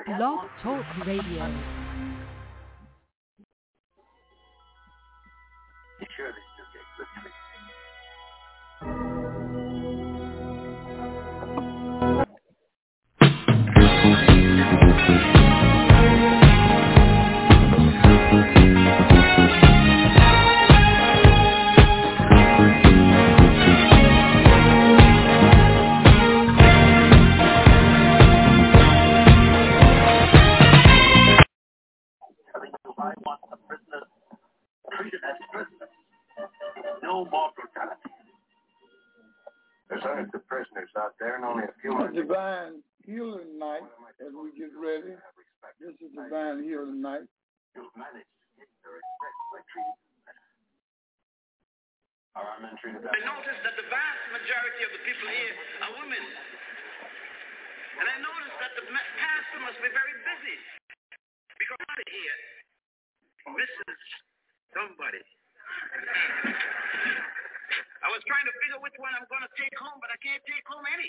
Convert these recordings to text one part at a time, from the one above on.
Blog Talk Radio. Sure, they still get good treatment. I want the prisoners treated as prisoners. No more brutality. There's hundreds of prisoners out there and only a few are Divine Healing Night as we get ready. This is Divine Healing Night. You've managed to get their respect by treating them better. Are our men treated that way? I noticed that the vast majority of the people here are women. And I noticed that the pastor must be very busy. Because somebody here misses somebody. I was trying to figure which one I'm going to take home, but I can't take home any.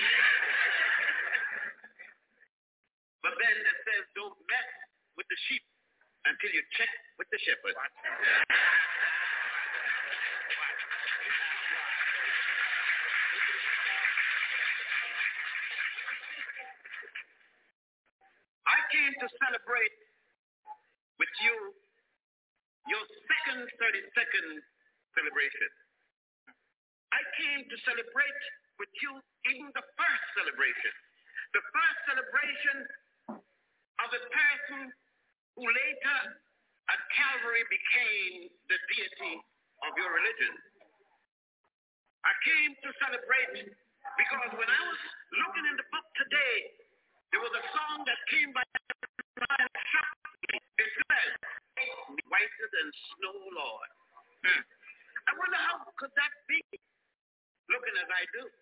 But then it says, don't mess with the sheep until you check with the shepherd. I came to celebrate with you your second 32nd celebration. I came to celebrate with you even the first celebration. The first celebration of a person who later at Calvary became the deity of your religion. I came to celebrate because when I was looking in the book today, there was a song that came by and shocked me. It says, whiter than snow, Lord. I wonder how could that be, looking as I do.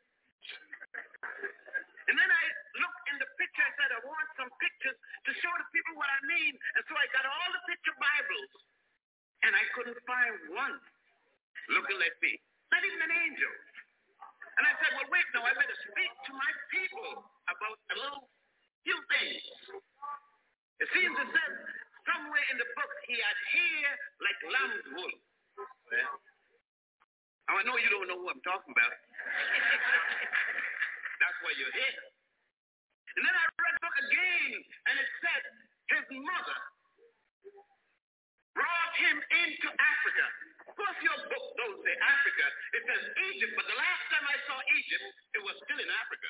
And then I looked in the picture, I said, I want some pictures to show the people what I mean. And so I got all the picture Bibles, and I couldn't find one looking like me. Not even an angel. And I said, well, wait, no, I better speak to my people about a little few things. It seems it says somewhere in the book he had hair like lamb's wool. Well, I know you don't know who I'm talking about. That's why you're here. And then I read the book again, and it said his mother brought him into Africa. Of course, your book don't say Africa. It says Egypt, but the last time I saw Egypt, it was still in Africa.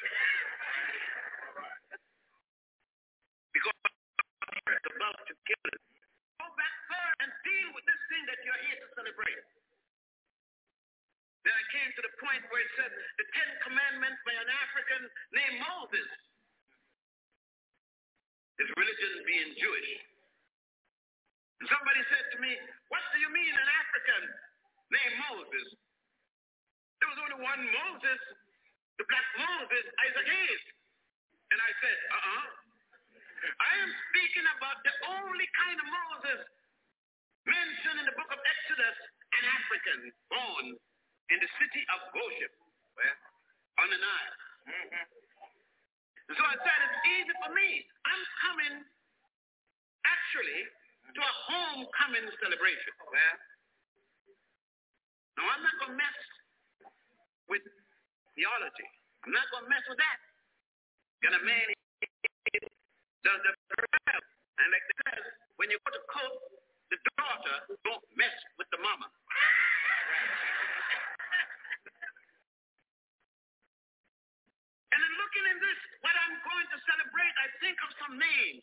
Because it's about to kill it. Go back there and deal with this thing that you're here to celebrate. Then I came to the point where it said the 10 Commandments by an African named Moses. His religion being Jewish. And somebody said to me, what do you mean an African named Moses? There was only one Moses, the black Moses, Isaac Hayes. And I said, I am speaking about the only kind of Moses mentioned in the book of Exodus, an African born in the city of Goshen, on the Nile. So I said, it's easy for me. I'm coming, actually, to a homecoming celebration. Now, I'm not going to mess with theology. I'm not going to mess with that. Got a man does the parallel. And like they said, when you go to court, the daughter don't mess with the mama. And then looking in this, what I'm going to celebrate, I think of some names.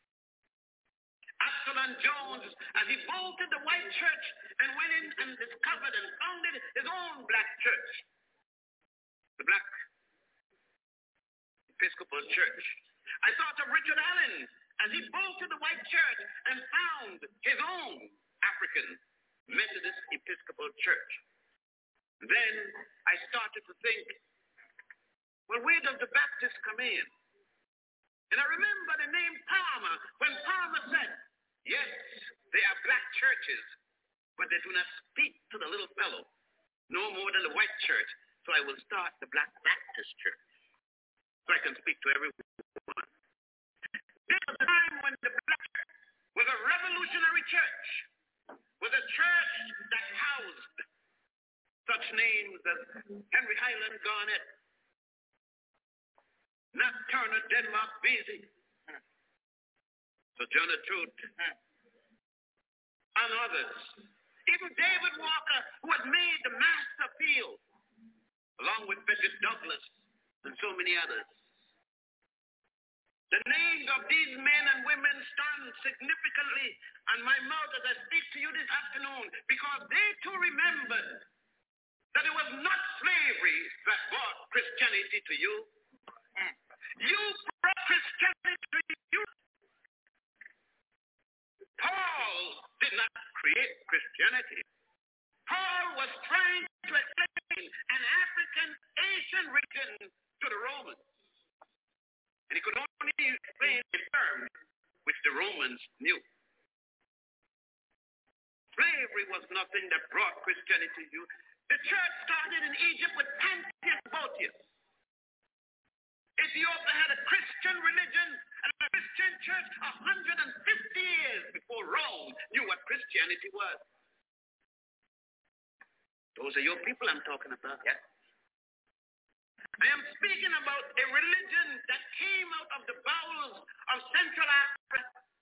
Absalom Jones, as he bolted the white church and went in and discovered and founded his own black church. The Black Episcopal Church. I thought of Richard Allen as he bolted the white church and found his own African Methodist Episcopal Church. Then I started to think, well, where does the Baptist come in? And I remember the name Palmer, when Palmer said, yes, they are black churches, but they do not speak to the little fellow, no more than the white church. So I will start the Black Baptist Church, so I can speak to everyone. This Henry Highland Garnet, Nat Turner, Denmark Vesey, Sojourner Truth, and others. Even David Walker, who had made the master appeal, along with Frederick Douglass and so many others. The names of these men and women stand significantly on my mouth as I speak to you this afternoon, because they too remembered that it was not slavery that brought Christianity to you. You brought Christianity to you. Paul did not create Christianity. Paul was trying to explain an African Asian region to the Romans. And he could only explain the terms which the Romans knew. Slavery was nothing that brought Christianity to you. The church started in Egypt with Antiochus Boetius. Ethiopia had a Christian religion and a Christian church 150 years before Rome knew what Christianity was. Those are your people I'm talking about. Yeah. I am speaking about a religion that came out of the bowels of Central Africa.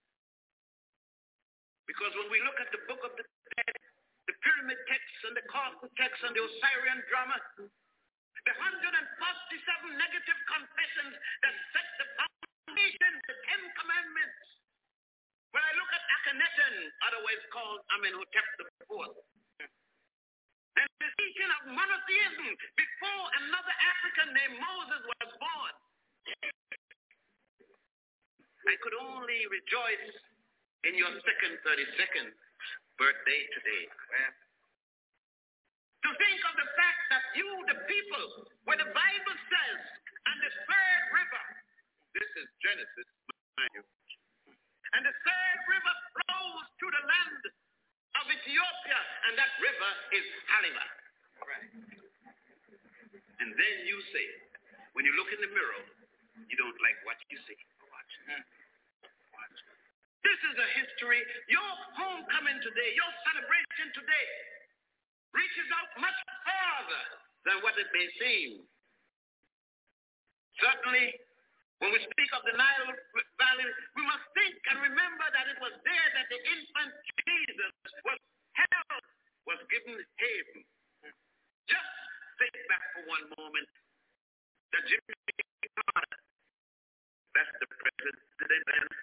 Because when we look at the Book of the Dead, the pyramid texts and the Kafka texts and the Osirian drama, the 147 negative confessions that set the foundation, the 10 commandments. When I look at Akhenaten, otherwise called Amenhotep IV, and the teaching of monotheism before another African named Moses was born, I could only rejoice in your 32nd birthday today. To think of the fact that you, the people, where the Bible says, and the third river, this is Genesis, mind you, and the third river flows to the land of Ethiopia, and that river is Halima. Right. And then you say, when you look in the mirror, you don't like what you see. Watch. Watch. This is a history. Your homecoming today, your celebration today, reaches out much farther than what it may seem. Certainly, when we speak of the Nile Valley, we must think and remember that it was there that the infant Jesus was held, was given haven. Just think back for one moment that Jimmy Carter, that's the president,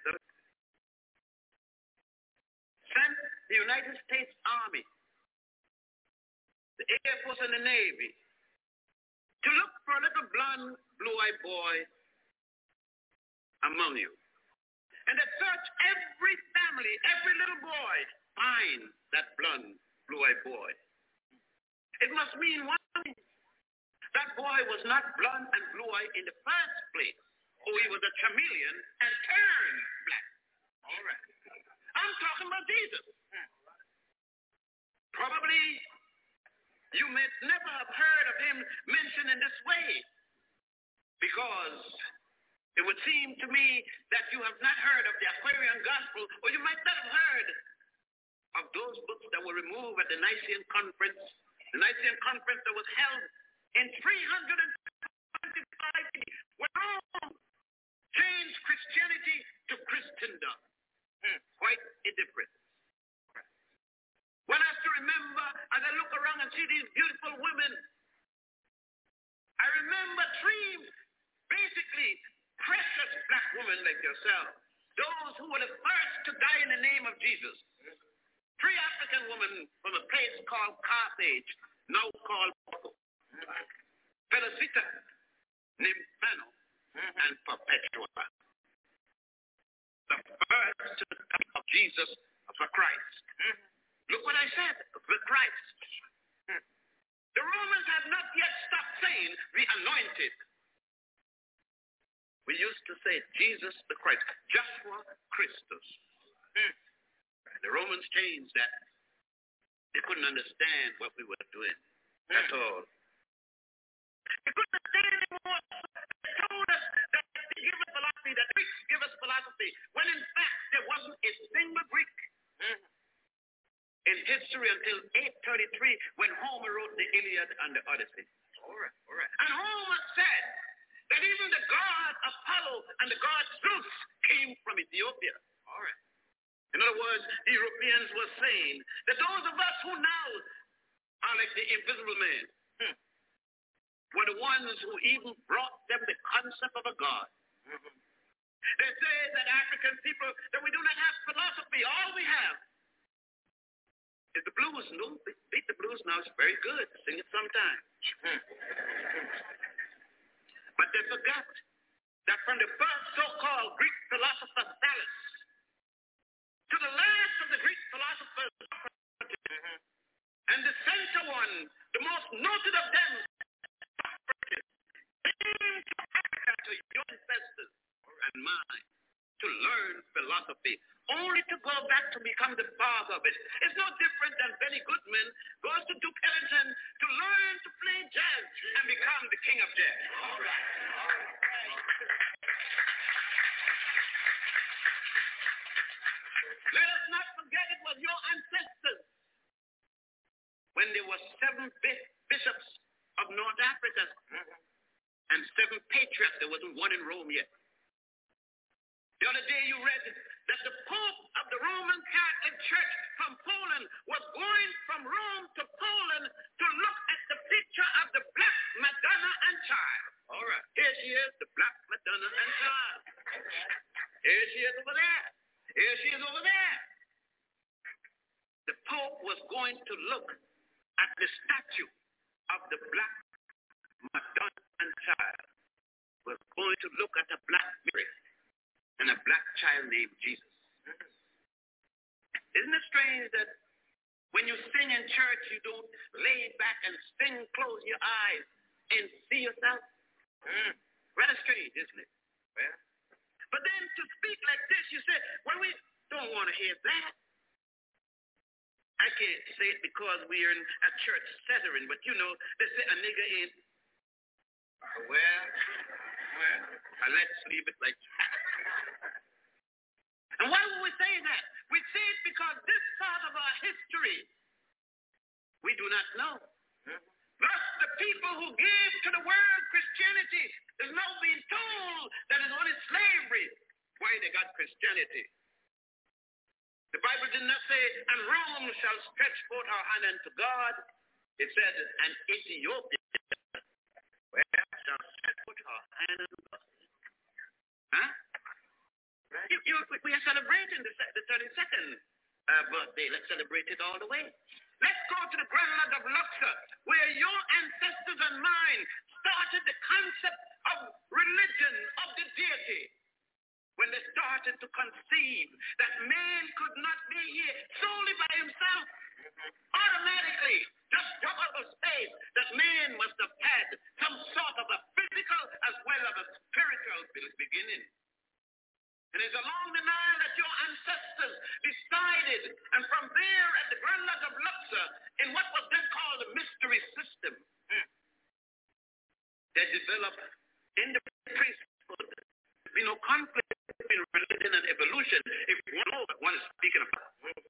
sent the United States Army, the Air Force and the Navy, to look for a little blonde, blue-eyed boy among you. And they search every family, every little boy, find that blonde, blue-eyed boy. It must mean one thing. That boy was not blonde and blue-eyed in the first place. Oh, he was a chameleon and turned black. All right. I'm talking about Jesus. Probably you may never have heard of him mentioned in this way, because it would seem to me that you have not heard of the Aquarian Gospel, or you might not have heard of those books that were removed at the Nicene Conference, that was held in 325 AD, when Rome changed Christianity to Christendom. Quite a difference. One has to remember, as I look around and see these beautiful women, I remember three basically precious black women like yourself, those who were the first to die in the name of Jesus. Three African women from a place called Carthage, now called Felicita, Nymphano, and Perpetua. The first to come of Jesus for Christ. Look what I said, the Christ. The Romans had not yet stopped saying the anointed. We used to say Jesus the Christ, Joshua Christus. The Romans changed that. They couldn't understand what we were doing. That's all. They couldn't understand anymore. They told us that they give us philosophy, that Greeks give us philosophy, when in fact there wasn't a single Greek in history until 833 when Homer wrote the Iliad and the Odyssey. All right. And Homer said that even the god Apollo and the god Zeus came from Ethiopia. All right. In other words, the Europeans were saying that those of us who now are like the invisible man were the ones who even brought them the concept of a god. They say that African people, that we do not have philosophy. All we have is the blues. No, beat the blues now. It's very good. Sing it sometime. But they forgot that from the first so-called Greek philosopher Thales to the last of the Greek philosophers, and the center one, the most noted of them, came to Africa, to your ancestors and mine, to learn philosophy, only to go back to become the father of it. It's no different than Benny Goodman goes to Duke Ellington to learn to play jazz and become the king of jazz. All right. Let us not forget it was your ancestors. When there were 7 bishops of North Africa and 7 patriarchs, there wasn't one in Rome yet. The other day you read that the Pope of the Roman Catholic Church from Poland was going from Rome to Poland to look at the picture of the Black Madonna and Child. All right. Here she is, the Black Madonna and Child. Here she is over there. Here she is over there. The Pope was going to look at the statue of the Black Madonna and Child. Was going to look at a Black Mary and a black child named Jesus. Isn't it strange that when you sing in church, you don't lay back and sing, close your eyes, and see yourself? Rather strange, isn't it? Well, but then to speak like this, you say, well, we don't want to hear that. I can't say it because we're in a church setting, but you know, they say a nigger ain't. Well, let's leave it like that. And why would we say that? We say it because this part of our history we do not know. Thus, the people who gave to the world Christianity is now being told that it's only slavery why they got Christianity. The Bible did not say, and Rome shall stretch forth her hand unto God. It said, and Ethiopia shall stretch forth her hand unto God. Huh? We are celebrating the 32nd birthday. Let's celebrate it all the way. Let's go to the Grand Lodge of Luxor, where your ancestors and mine started the concept of religion, of the deity. When they started to conceive that man could not be here solely by himself, automatically, just double space, that man must have had some sort of a physical as well as a spiritual beginning. And it's along the Nile that your ancestors decided, and from there at the Grand Lodge of Luxor, in what was then called the mystery system, they developed in the priesthood. There's been no conflict between religion and evolution, if one knows what one is speaking about.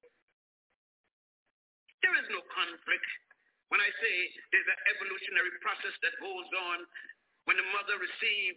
There is no conflict. When I say there's an evolutionary process that goes on when the mother receives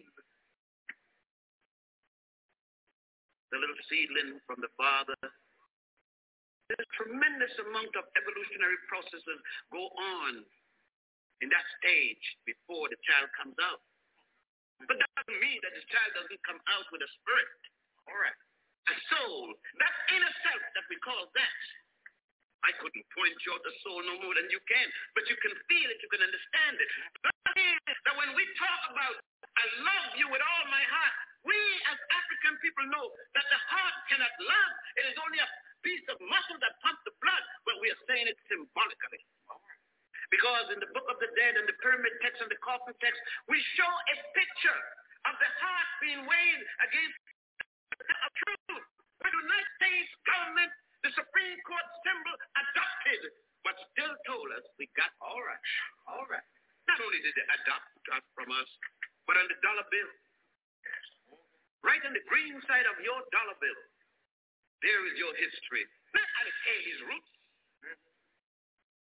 the little seedling from the father, there's a tremendous amount of evolutionary processes go on in that stage before the child comes out. But that doesn't mean that the child doesn't come out with a spirit, all right, a soul, that inner self that we call that. I couldn't point you out the soul no more than you can, but you can feel it, you can understand it. But that when we talk about I love you with all my heart, we as African people know that the heart cannot love. It is only a piece of muscle that pumps the blood, but we are saying it symbolically. Because in the Book of the Dead and the Pyramid text and the Coffin text, we show a picture of the heart being weighed against a truth. Where the United States government, the Supreme Court symbol adopted, but still told us we got all right. Not only did they adopt us from us, but on the dollar bill, right on the green side of your dollar bill, there is your history. Not Alice Haley's roots,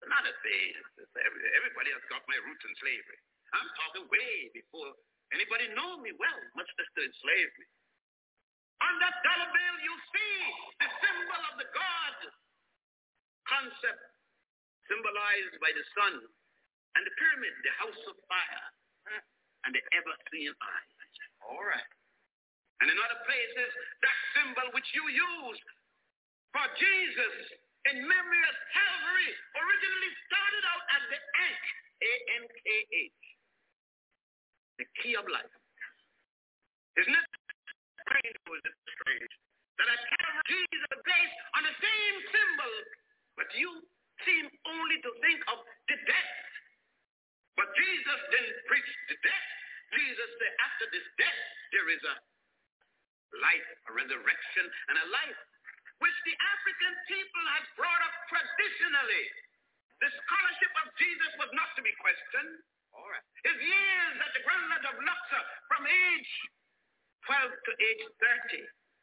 Not a thing. Everybody has got my roots in slavery. I'm talking way before anybody knew me well, much less to enslave me. On that dollar bill, you see the symbol of the God concept symbolized by the sun and the pyramid, the house of fire, and the ever-seeing eye. All right. And in other places, that symbol which you use for Jesus in memory of Calvary originally started out as the Ankh, A-N-K-H, the key of life. Isn't it strange? Or is it strange that at Calvary Jesus is based on the same symbol, but you seem only to think of the death. But Jesus didn't preach the death. Jesus said after this death, there is a life, a resurrection, and a life, which the African people had brought up traditionally. The scholarship of Jesus was not to be questioned. All right. His years at the Grand Lodge of Luxor from age 12 to age 30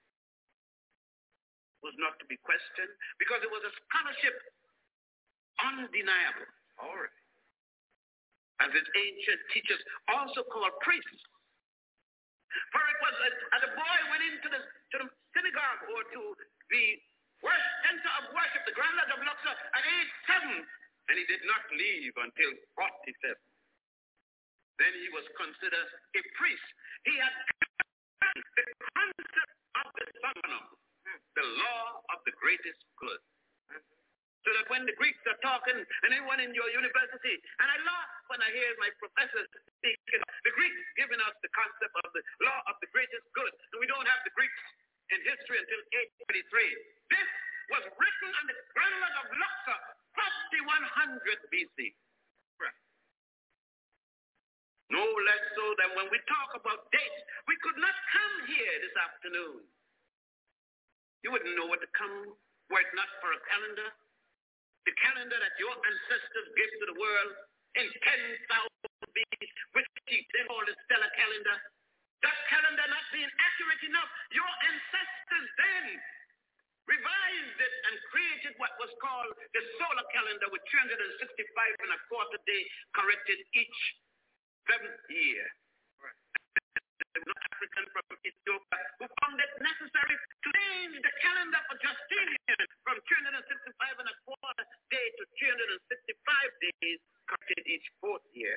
was not to be questioned because it was a scholarship undeniable. All right. As its ancient teachers also called priests. For it was as a boy went into the synagogue or to the center of worship, the Grand Lodge of Luxor, at age 7, and he did not leave until 47. Then he was considered a priest. He had the concept of the summonum, the law of the greatest good. So that when the Greeks are talking, and anyone in your university, and I laugh when I hear my professors speaking, the Greeks giving us the concept of the law of the greatest good, and we don't have the Greeks in history until 833. This was written on the Grand Lodge of Luxor, 5100 BC. Right. No less so than when we talk about dates, we could not come here this afternoon. You wouldn't know what to come were it not for a calendar. The calendar that your ancestors gave to the world in 10,000 BC, which they call the stellar calendar. That calendar not being accurate enough, your ancestors then revised it and created what was called the solar calendar with 365 and a quarter day corrected each 7th year. The African from Ethiopia who found it necessary to change the calendar for Justinian from 365 and a quarter day to 365 days corrected each 4th year.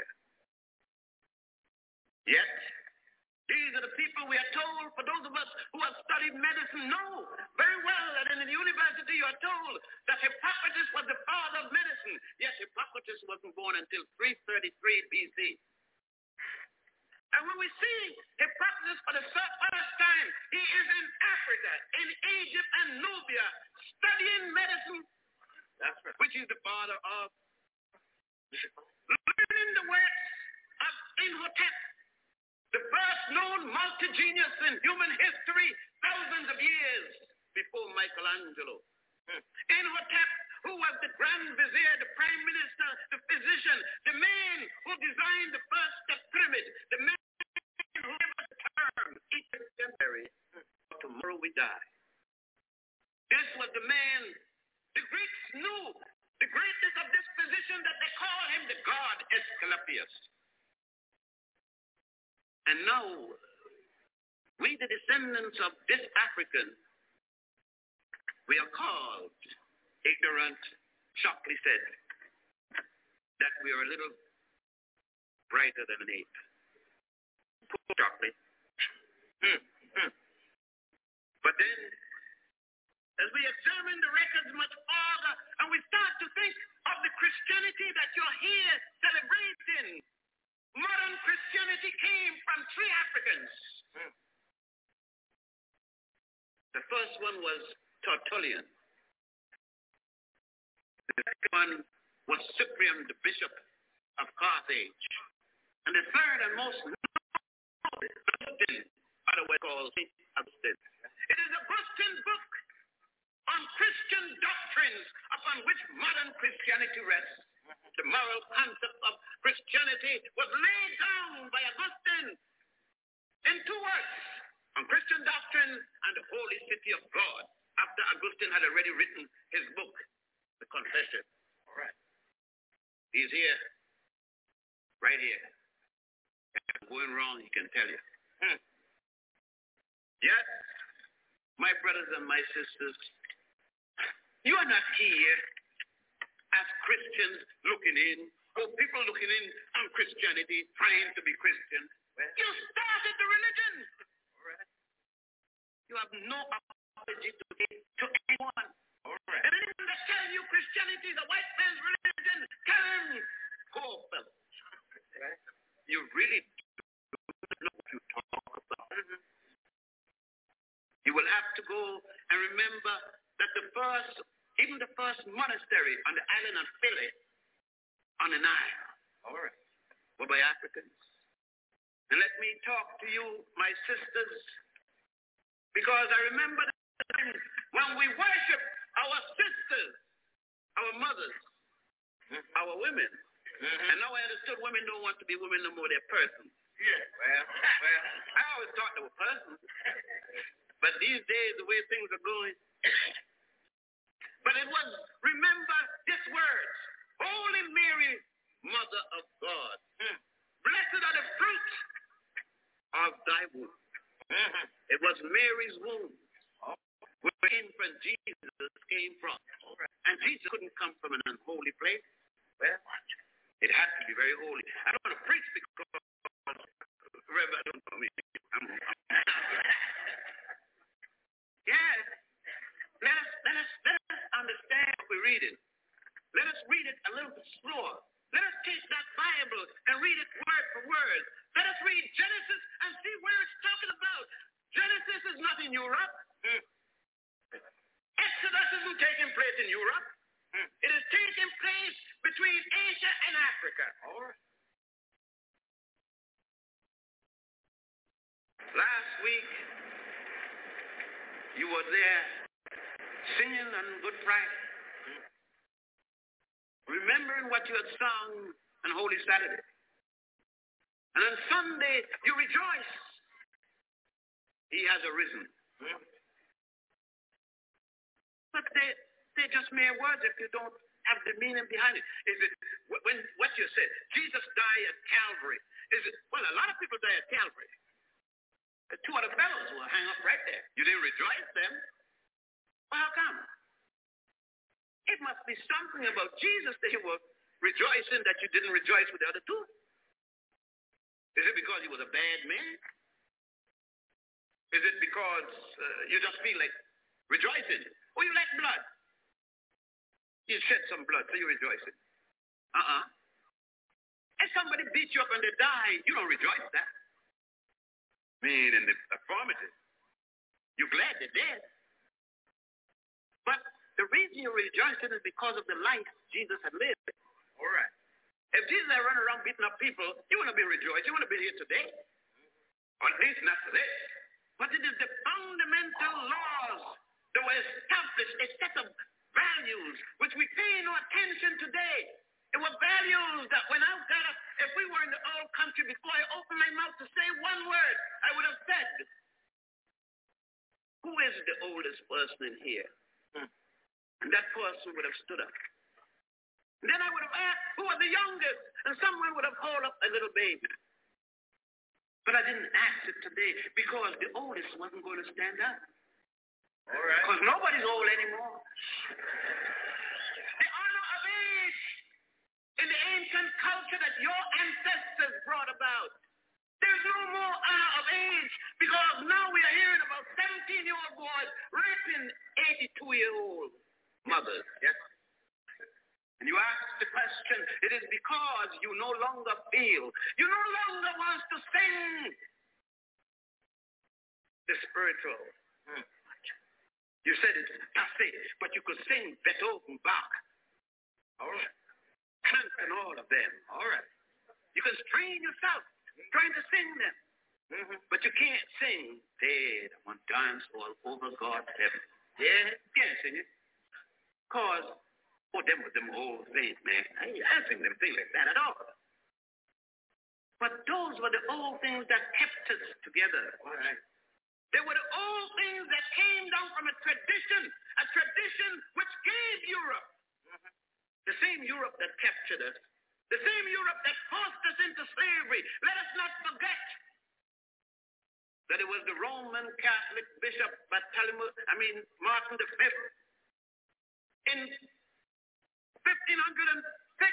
Yet, these are the people we are told, for those of us who have studied medicine, know very well that in the university you are told that Hippocrates was the father of medicine. Yet Hippocrates wasn't born until 333 BC. And when we see Hippocrates for the first time, he is in Africa, in Egypt and Nubia, studying medicine. That's right. Which is the father of learning the works of Imhotep, the first known multi-genius in human history, thousands of years before Michelangelo. Imhotep, who was the Grand Vizier, the Prime Minister, the physician, the man who designed the first step pyramid, the man who gave us the term, Egypt Temporary, tomorrow we die. This was the man, the Greeks knew the greatness of this physician that they call him the god Asclepius. And now, we the descendants of this African, we are called ignorant, shortly said, that we are a little brighter than an ape. Poor shortly. But then, as we examine the records much farther, and we start to think of the Christianity that you're here celebrating, modern Christianity came from 3 Africans. The first one was Tertullian. The second one was Cyprian, the bishop of Carthage. And the third and most known is Augustine, by the way called St. Augustine. It is Augustine's book on Christian doctrines upon which modern Christianity rests. The moral concept of Christianity was laid down by Augustine in 2 works, on Christian doctrine and the holy city of God, after Augustine had already written his book, The Confession. All right. He's here. Right here. If I'm going wrong, he can tell you. Yes, my brothers and my sisters, you are not here as Christians looking in, or people looking in on Christianity, trying to be Christian. You started the religion. You have no apology to give to anyone. And anyone that tells you Christianity is a white man's religion, tell him, poor fellow. You really don't know what you talk about. You will have to go and remember that even the first monastery on the island of Philly, on the Nile, were by Africans. And let me talk to you, my sisters, because I remember the time when we worship our sisters, our mothers, our women. And now I understood women don't want to be women no more, they're persons. Well, I always thought they were persons. But these days, the way things are going. But it was, remember this word, Holy Mary, Mother of God. Blessed are the fruit of thy womb. It was Mary's womb where the infant Jesus came from. And Jesus couldn't come from an unholy place. Well, it had to be very holy. I don't want to preach because Reverend, don't know me. Yes. Let us understand what we're reading. Let us read it a little bit slower. Let us take that Bible and read it word for word. Let us read Genesis and see where it's talking about. Genesis is not in Europe. Exodus isn't taking place in Europe. It is taking place between Asia and Africa. Last week, you were there singing on Good Friday, remembering what you had sung on Holy Saturday. And on Sunday, you rejoice. He has arisen. But they're just mere words if you don't have the meaning behind it. Is it when what you said, Jesus died at Calvary? Is it, well, a lot of people die at Calvary. The two other fellows will hang up right there. You didn't rejoice them. Well, how come? It must be something about Jesus that you were rejoicing that you didn't rejoice with the other two. Is it because he was a bad man? Is it because you just feel like rejoicing? Or you like blood? You shed some blood, so you're rejoicing. If somebody beats you up and they die, you don't rejoice that. In the affirmative. You're glad they're dead. But the reason you're rejoicing is because of the life Jesus had lived. All right. If Jesus had run around beating up people, you wouldn't be rejoicing. You wouldn't be here today. Or at least not today. But it is the fundamental laws that were established, a set of values which we pay no attention today. It were values that when I got up, if we were in the old country, before I opened my mouth to say one word, I would have said, who is the oldest person in here? And that person would have stood up. And then I would have asked, who was the youngest? And someone would have called up a little baby. But I didn't ask it today because the oldest wasn't going to stand up. All right. Because nobody's old anymore. The honor of age in the ancient culture that your ancestors brought about. There's no more honor of age because now we are hearing about 17-year-old boys raping 82-year-old mothers. Yes. And you ask the question, it is because you no longer feel, you no longer want to sing the spiritual. You said it's passé, but you could sing Beethoven, Bach. All right. Kant and all of them. All right. You can strain yourself trying to sing them. But you can't sing, dead on dance all over God's heaven. Yeah, you can't sing it. Because, them were them old things, man. I ain't sing them things like that at all. But those were the old things that kept us together. All right. They were the old things that came down from a tradition which gave Europe. The same Europe that captured us The same Europe that forced us into slavery. Let us not forget that it was the Roman Catholic Bishop Martin V in 1506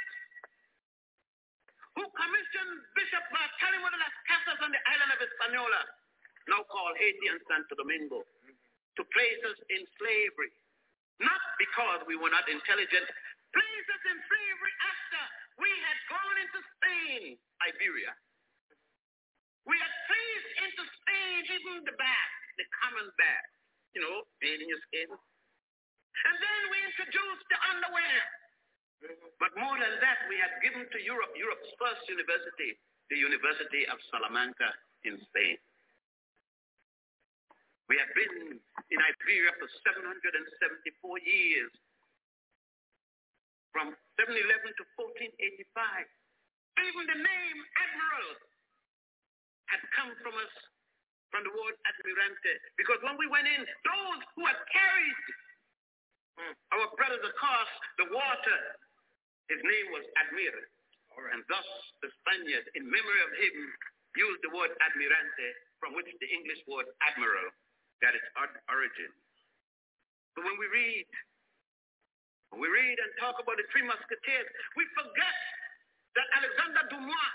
who commissioned Bishop Bartolomé de las Casas on the island of Hispaniola, now called Haiti and Santo Domingo, to place us in slavery. Not because we were not intelligent, place us in slavery after we had gone into Spain, Iberia. We had placed into Spain even the bath, the common bath, bathing your skin. And then we introduced the underwear. But more than that, we had given to Europe, Europe's first university, the University of Salamanca in Spain. We have been in Iberia for 774 years, from 711 to 1485. Even the name Admiral had come from us, from the word Admirante, because when we went in, those who had carried our brothers across the water, his name was Admiral. And thus the Spaniards, in memory of him, used the word Admirante, from which the English word Admiral got its origin. But when we read and talk about the Three Musketeers, we forget that Alexander Dumas,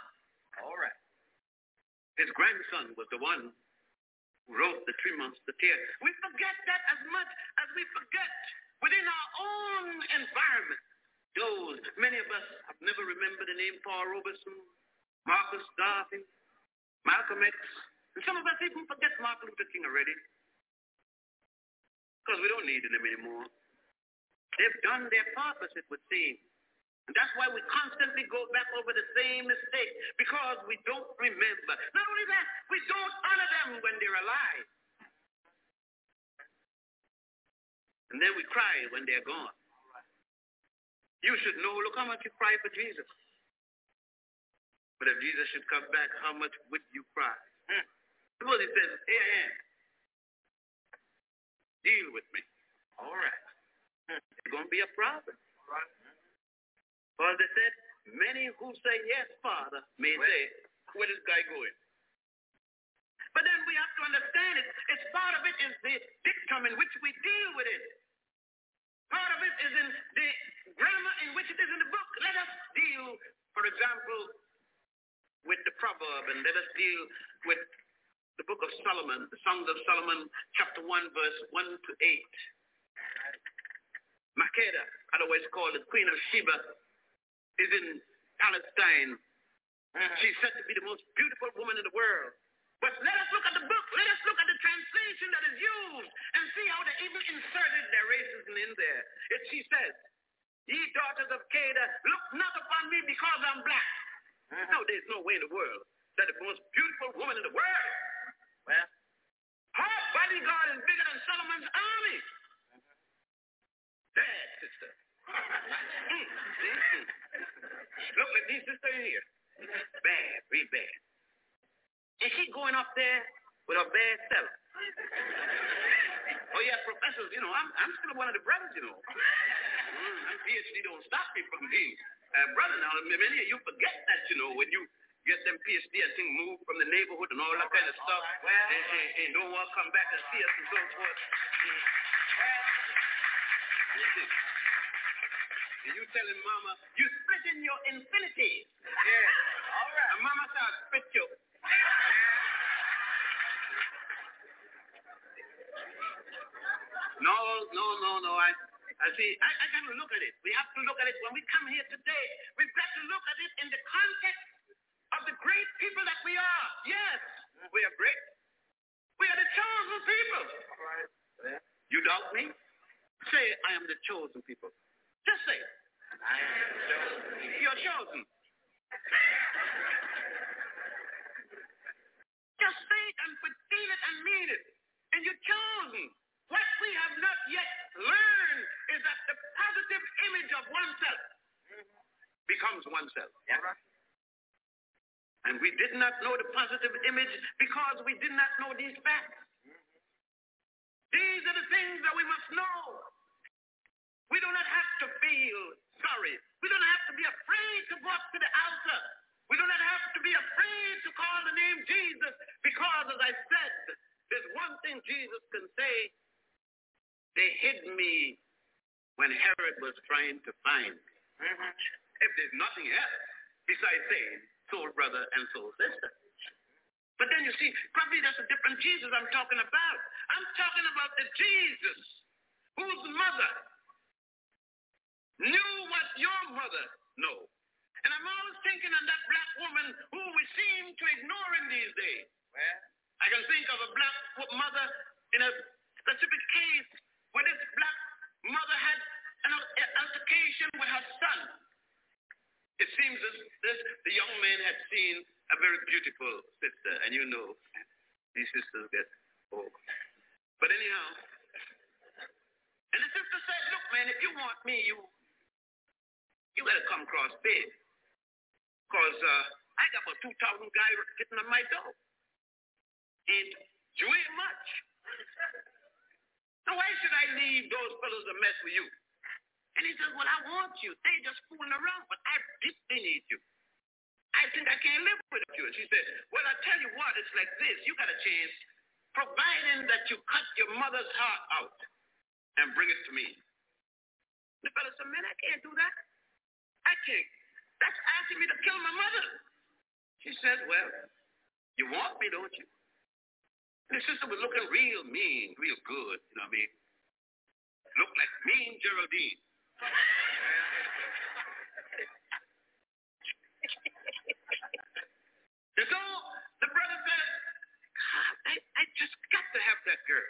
his grandson, was the one who wrote the Three Musketeers. We forget that as much as we forget within our own environment. Many of us have never remembered the name Paul Robeson, Marcus Garvey, Malcolm X, and some of us even forget Martin Luther King already, because we don't need them anymore. They've done their purpose, it would seem. And that's why we constantly go back over the same mistake, because we don't remember. Not only that, we don't honor them when they're alive. And then we cry when they're gone. You should know, look how much you cry for Jesus. But if Jesus should come back, how much would you cry? Suppose he says, here I am. Deal with me. All right. It's going to be a problem. Well, they said, many who say, yes, Father, may say, where is this guy going? But then we have to understand it. It's part of it is the dictum in which we deal with it. Part of it is in the grammar in which it is in the book. Let us deal, for example, with the proverb, and let us deal with the book of Solomon, the Songs of Solomon, chapter 1, verse 1 to 8. Makeda, otherwise called the Queen of Sheba, is in Palestine. She's said to be the most beautiful woman in the world. But let us look at the book. Let us look at the translation that is used and see how they even inserted their racism in there. She says, ye daughters of Kedar, look not upon me because I'm black. No, there's no way in the world that the most beautiful woman in the world, well, her bodyguard is bigger than Solomon's army. Bad, sister. Look at this sister in here. Bad, real bad. And she going up there with a bad seller. Oh, yeah, professors, I'm still one of the brothers, My PhD don't stop me from being a brother. Now, many of you forget that, when you get them PhD and things move from the neighborhood and all that kind of stuff, and don't want to come back and see us and so forth. And you telling Mama, you splitting your infinities. Yeah, all right. And Mama said, split you. No. I see. I got to look at it. We have to look at it when we come here today. We've got to look at it in the context of the great people that we are. Yes, we are great. We are the chosen people. All right. You doubt me? Say, I am the chosen people. Just say, I am chosen. You're chosen. Just say it and feel it and mean it. And you're chosen. What we have not yet learned is that the positive image of oneself becomes oneself. Yeah. And we did not know the positive image because we did not know these facts. These are the things that we must know. We do not have to feel sorry. We don't have to be afraid to go up to the Jesus can say, they hid me when Herod was trying to find me. If there's nothing else besides saying soul brother and soul sister. But then you see, probably that's a different Jesus I'm talking about. I'm talking about the Jesus whose mother knew what your mother knew. And I'm always thinking of that black woman who we seem to ignore in these days. Well, I can think of a black mother in a specific case where this black mother had an altercation with her son. It seems as the young man had seen a very beautiful sister, and you know, these sisters get old. But anyhow, and the sister said, look, man, if you want me, you got to come across big. Because I got about 2,000 guys getting on my door. And you ain't much. So why should I leave those fellows to mess with you? And he says, well, I want you. They just fooling around, but I deeply need you. I think I can't live without you. And she said, well, I tell you what, it's like this. You got a chance, providing that you cut your mother's heart out and bring it to me. The fellow said, man, I can't do that. I can't. That's asking me to kill my mother. She said, well, you want me, don't you? And the sister was looking real mean, real good, you know what I mean? Looked like mean Geraldine. And so the brother said, God, I just got to have that girl.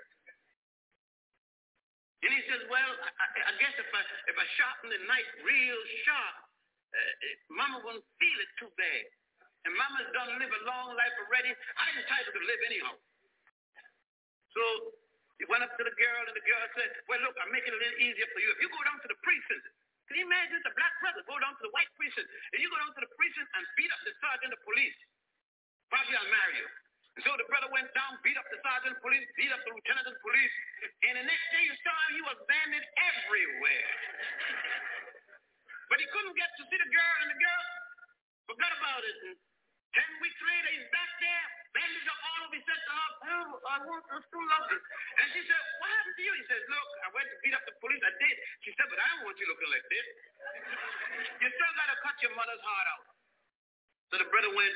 And he says, well, I guess if I sharpen the knife real sharp, Mama won't feel it too bad. And Mama's done live a long life already. I'm entitled to live anyhow. So he went up to the girl, and the girl said, well, look, I'm making it a little easier for you. If you go down to the precinct, can you imagine the black brother go down to the white precinct, and you go down to the precinct and beat up the sergeant of police? Probably I'll marry you. And so the brother went down, beat up the sergeant of police, beat up the lieutenant of police, and the next day you saw him, he was banded everywhere. But he couldn't get to see the girl, and the girl forgot about it. And 10 weeks later, he's back there, bandaged up all over. He said to her, oh, I want to still love you. And she said, what happened to you? He said, look, I went to beat up the police. I did. She said, but I don't want you looking like this. You still got to cut your mother's heart out. So the brother went,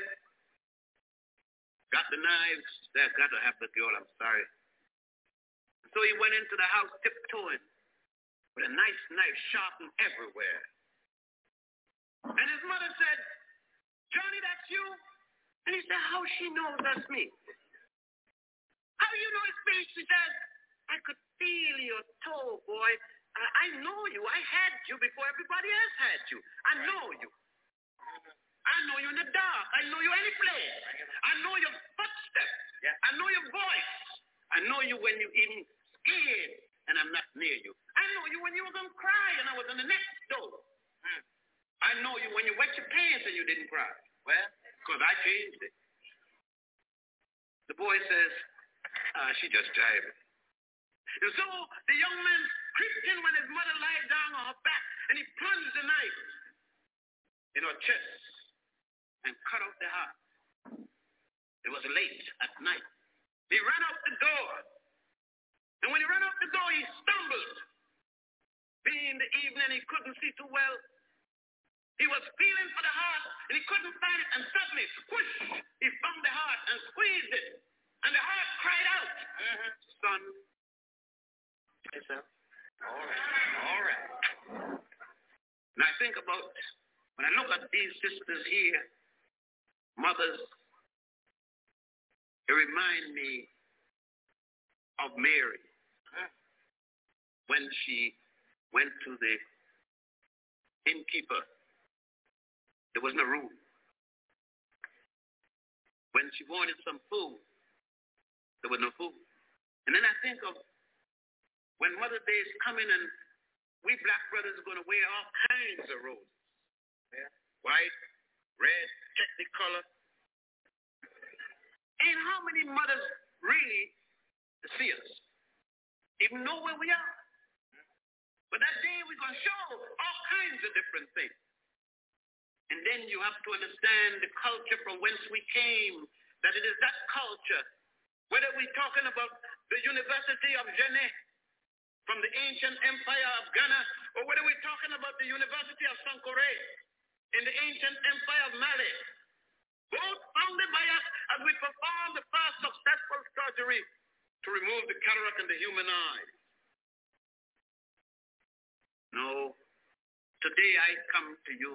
got the knives. Said, got to have the girl, I'm sorry. So he went into the house tiptoeing with a nice knife sharpened everywhere. And his mother said, Johnny, that's you? And he said, how she knows that's me? How you know it's me? She said, I could feel your toe, boy. I know you. I had you before everybody else had you. I know you. I know you in the dark. I know you any place. I know your footsteps. Yeah. I know your voice. I know you when you even scared and I'm not near you. I know you when you were going to cry and I was in the next door. I know you when you wet your pants and you didn't cry. Well, because I changed it. The boy says, she just jiving. And so the young man creeped in when his mother lied down on her back and he plunged the knife in her chest and cut out the heart. It was late at night. He ran out the door. And when he ran out the door, he stumbled. Being the evening, he couldn't see too well. He was feeling for the heart, and he couldn't find it, and suddenly, whoosh, he found the heart and squeezed it. And the heart cried out, son, yourself. All right. And I think about, when I look at these sisters here, mothers, they remind me of Mary when she went to the innkeeper. There was no room. When she wanted some food, there was no food. And then I think of when Mother's Day is coming and we black brothers are going to wear all kinds of roses. Yeah. White, red, technicolor. And how many mothers really see us? Even know where we are. But that day we're going to show all kinds of different things. And then you have to understand the culture from whence we came, that it is that culture. Whether we're talking about the University of Genève from the ancient empire of Ghana, or whether we're talking about the University of Sankore in the ancient empire of Mali, both founded by us as we perform the first successful surgery to remove the cataract in the human eye. No, today I come to you.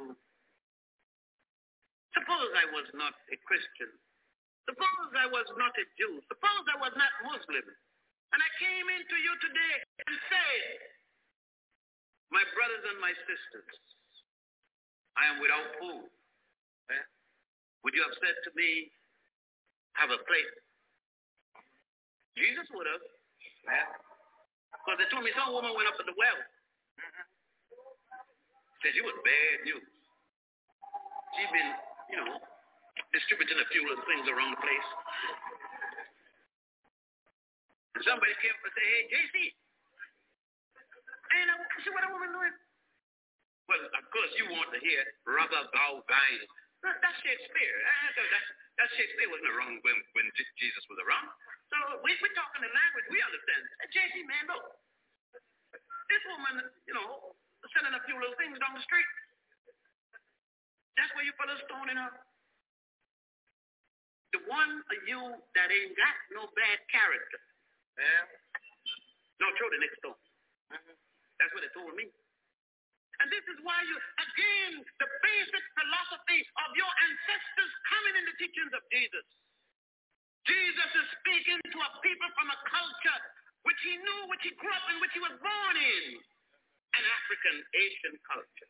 Suppose I was not a Christian. Suppose I was not a Jew. Suppose I was not Muslim. And I came into you today and said, my brothers and my sisters, I am without food. Would you have said to me, have a plate? Jesus would have. Because they told me some woman went up at the well. Said she was bad news. She'd been, distributing a few little things around the place. And somebody came up and said, hey, JC. And I said, what a woman doing? Well, of course, you want to hear rubber bow vine. That's Shakespeare. That Shakespeare wasn't around when Jesus was around. So we're talking the language we understand. JC, man, look. This woman, sending a few little things down the street. That's where you put a stone in her. The one of you that ain't got no bad character. No, throw the next stone. That's what they told me. And this is why again, the basic philosophy of your ancestors coming in the teachings of Jesus. Jesus is speaking to a people from a culture which he knew, which he grew up in, which he was born in. An African Asian culture.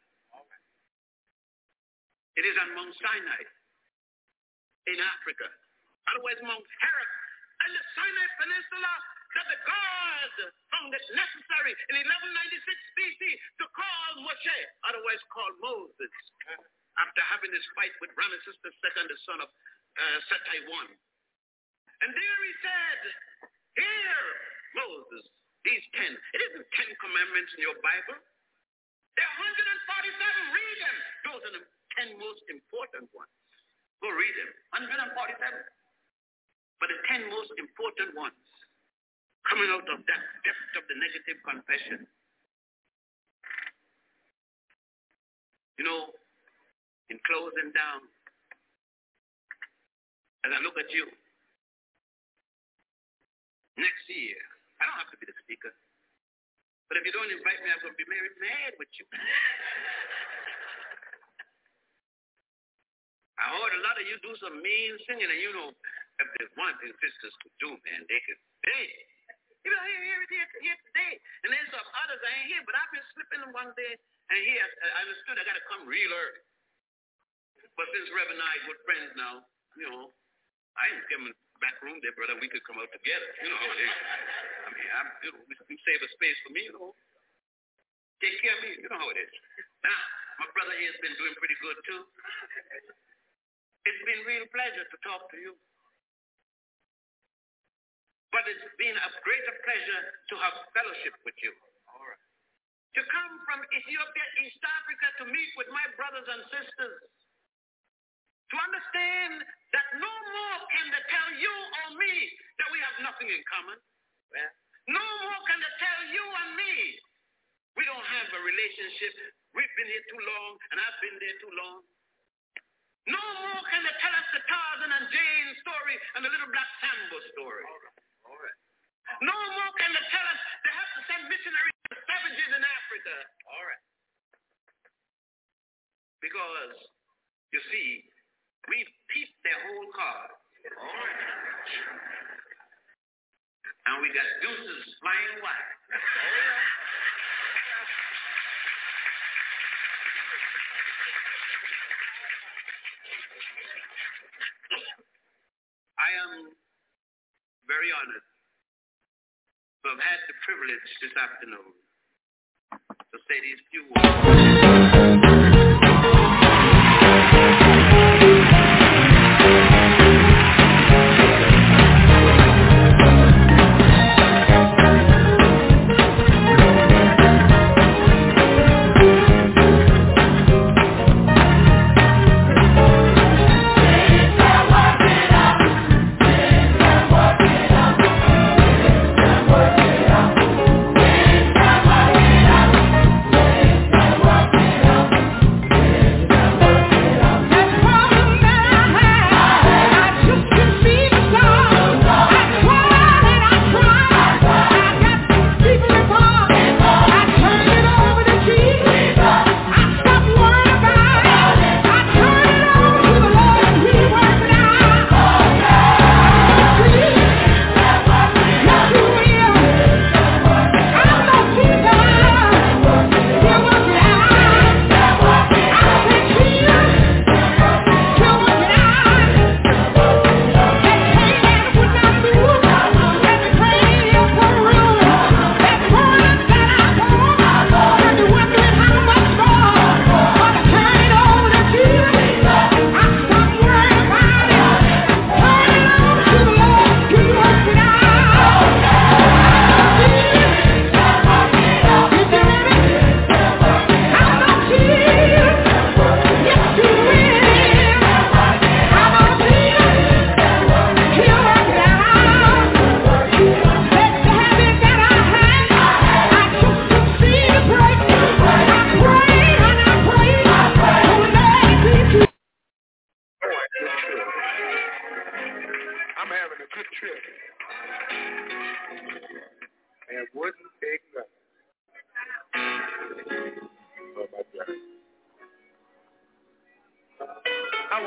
It is on Mount Sinai in Africa. Otherwise Mount Herod and the Sinai Peninsula that the God found it necessary in 1196 BC to call Moshe, otherwise called Moses, after having this fight with Ramesses II, the son of Setai I. And there he said, here, Moses, these 10. It isn't 10 commandments in your Bible. There are 147. Read them. Those are the 10 most important ones. Go read them. 147. But the 10 most important ones coming out of that depth of the negative confession. In closing down, as I look at you, next year, I don't have to be the speaker. But if you don't invite me, I'm going to be mad with you. I heard a lot of you do some mean singing, and if there's one thing sisters could do, man, they could sing. Here today. And there's some others I ain't here, but I've been slipping one day, and here I understood I got to come real early. But since Reverend and I are good friends now, I ain't coming back room there, brother. We could come out together. You know how it is. I mean, you save a space for me, Take care of me. You know how it is. Now, my brother here has been doing pretty good, too. It's been a real pleasure to talk to you. But it's been a greater pleasure to have fellowship with you. All right. To come from Ethiopia, East Africa, to meet with my brothers and sisters. To understand that no more can they tell you or me that we have nothing in common. Yeah. No more can they tell you and me we don't have a relationship. We've been here too long, and I've been there too long. No more can they tell us the Tarzan and Jane story and the little black Sambo story. All right. No more can they tell us they have to send missionaries to savages in Africa. All right. Because, you see, we peeped their whole card. All right. And we got deuces flying wide. All right. I am very honored to have had the privilege this afternoon to say these few words.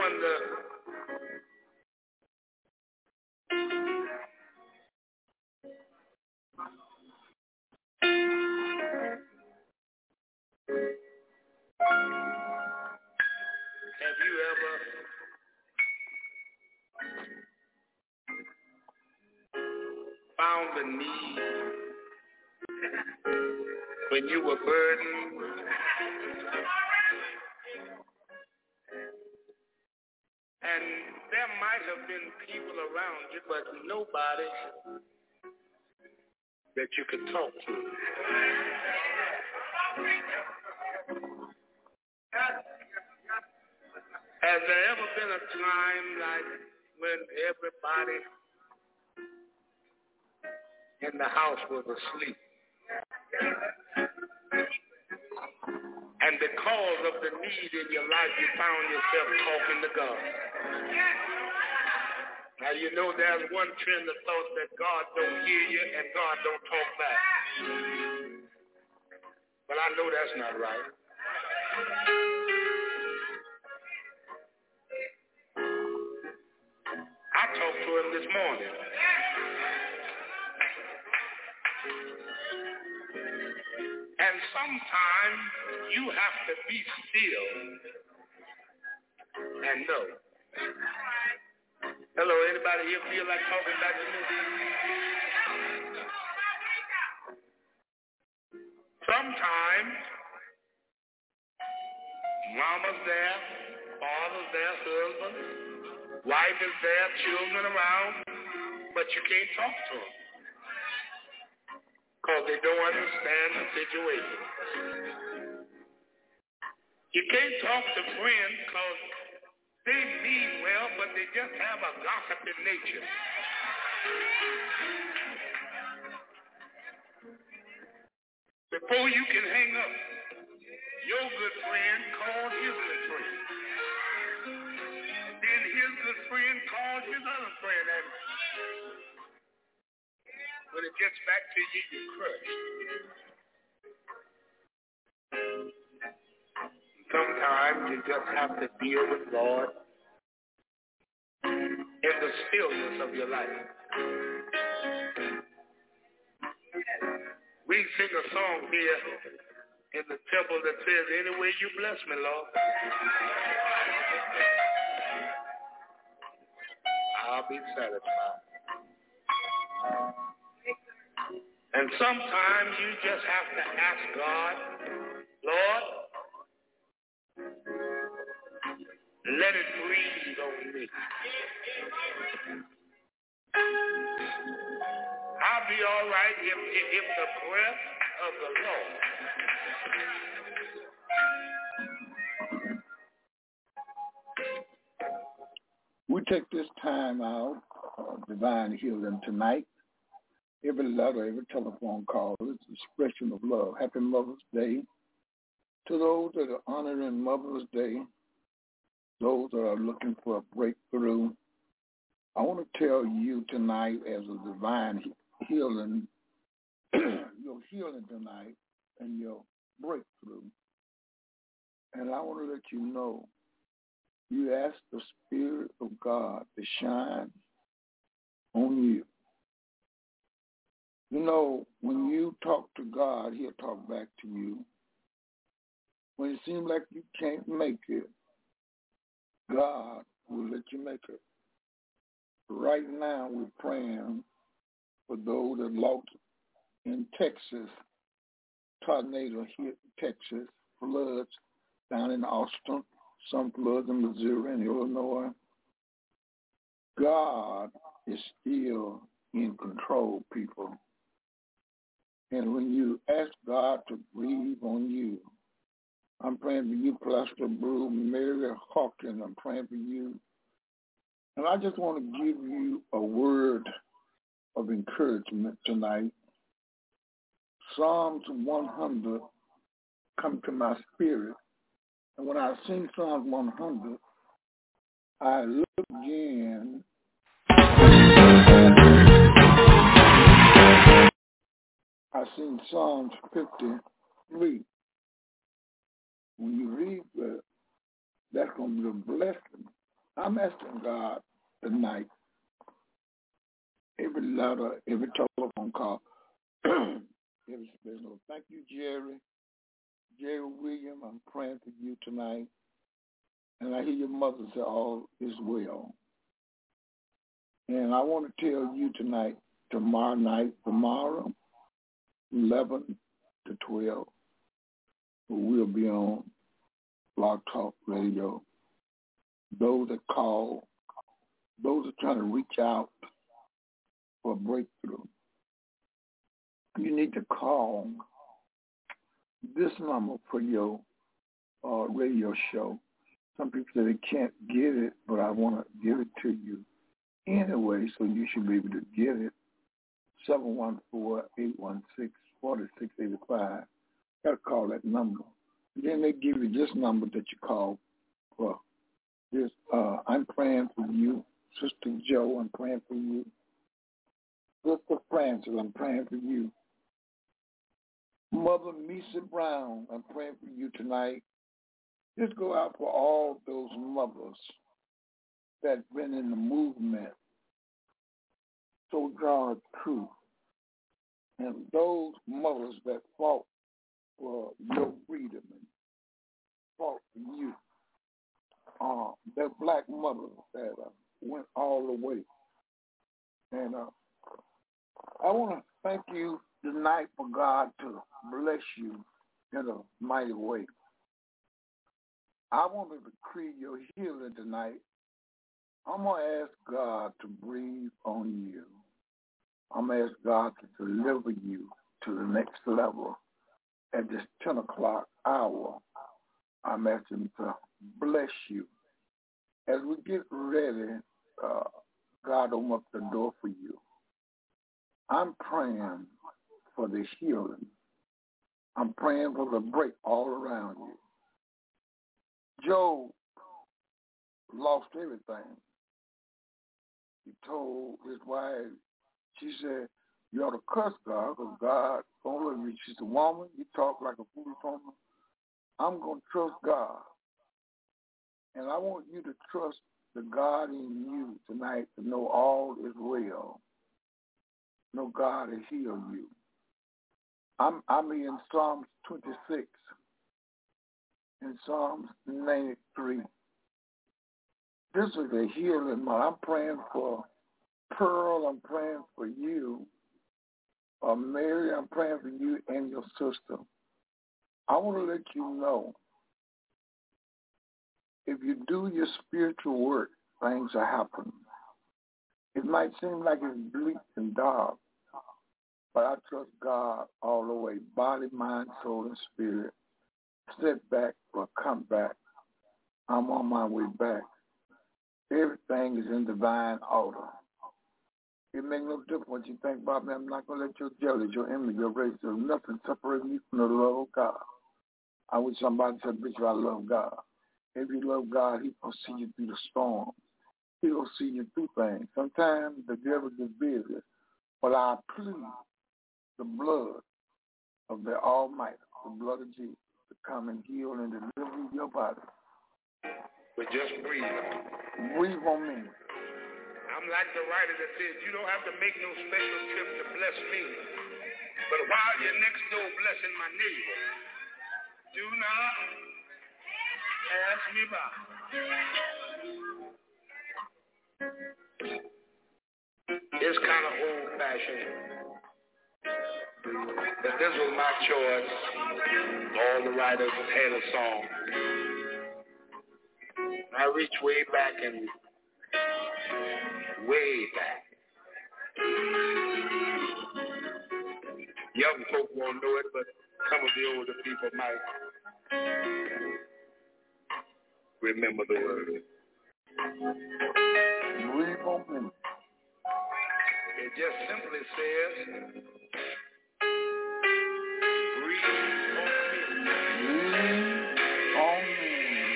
wonder, have you ever found the need when you were burdened? And there might have been people around you, but nobody that you could talk to. Has there ever been a time like when everybody in the house was asleep? And because of the need in your life, you found yourself talking to God. Now, you know there's one trend of thought that God don't hear you and God don't talk back. But I know that's not right. I talked to him this morning. And sometimes you have to be still and know. Hello, anybody here feel like talking back to me? Sometimes mama's there, father's there, husband, wife is there, children around, but you can't talk to them because they don't understand the situation. You can't talk to friends because they mean well, but they just have a gossiping nature. Before you can hang up, your good friend called his good friend. Then his good friend called his other friend. And when it gets back to you, you're crushed. Sometimes you just have to deal with God in the stillness of your life. We sing a song here in the temple that says, "Any way you bless me, Lord, I'll be satisfied." And sometimes you just have to ask God, "Lord, let it breathe on me. I'll be all right if the breath of the Lord We take this time out of divine healing tonight. Every letter, every telephone call is an expression of love. Happy Mother's Day. To those that are honoring Mother's Day, those that are looking for a breakthrough, I want to tell you tonight as a divine healing, your healing tonight and your breakthrough. And I want to let you know, you ask the Spirit of God to shine on you. You know, when you talk to God, he'll talk back to you. When it seems like you can't make it, God will let you make it. Right now, we're praying for those that lost in Texas. Tornado hit Texas, floods down in Austin, some floods in Missouri and Illinois. God is still in control, people. And when you ask God to breathe on you, I'm praying for you, Pastor Brew, Mary Hawkins, I'm praying for you. And I just want to give you a word of encouragement tonight. Psalms 100 come to my spirit. And when I sing Psalms 100, I look again. I sing Psalms 53. When you read that, that's going to be a blessing I'm asking God tonight, every letter, every telephone call, every special. Thank you, Jerry. Jerry William, I'm praying for you tonight. And I hear your mother say all is well. And I want to tell you tonight, tomorrow, 11 to 12, we'll be on Blog Talk Radio. Those that call, those that are trying to reach out for a breakthrough, you need to call this number for your radio show. Some people say they can't get it, but I want to give it to you anyway, so you should be able to get it. 714-816-4685. Got to call that number. And then they give you this number that you call for this. I'm praying for you. Sister Joe, I'm praying for you. Sister Francis, I'm praying for you. Mother Misa Brown, I'm praying for you tonight. Just go out for all those mothers that's been in the movement, so God's truth, and those mothers that fought for your freedom and fought for you. They're black mothers that went all the way. And I want to thank you tonight for God to bless you in a mighty way. I want to decree your healing tonight. I'm going to ask God to breathe on you. I'm going to ask God to deliver you to the next level at this 10 o'clock hour. I'm asking to bless you. As we get ready, God open up the door for you. I'm praying for the healing. I'm praying for the break all around you. Job lost everything. He told his wife, she said, you ought to curse God because God don't love you. She said, woman, you talk like a foolish woman. I'm going to trust God. And I want you to trust the God in you tonight to know all is well. Know God has healed you. I'm in Psalms 26. In Psalms 93. This is a healing month. I'm praying for Pearl. I'm praying for you. Mary, I'm praying for you and your sister. I want to let you know, if you do your spiritual work, things are happening. It might seem like it's bleak and dark, but I trust God all the way, body, mind, soul, and spirit. Setback or come back. I'm on my way back. Everything is in divine order. It makes no difference what you think about me. I'm not going to let your jealousy, your envy, your race, there's nothing separate me from the love of God. I wish somebody said, Bishop, I love God. If you love God, He will see you through the storm. He will see you through things. Sometimes the devil gets busy, but I plead the blood of the Almighty, the blood of Jesus, to come and heal and deliver your body. But just breathe on me. Breathe on me. I'm like the writer that says, you don't have to make no special trip to bless me. But while you're next door blessing my neighbor, do not pass me by. It's kind of old-fashioned. But this was my choice. All the writers had a song. I reach way back and way back. Young folk won't know it, but some of the older people might remember the word. Breathe on me. It just simply says, breathe on me. Breathe on me.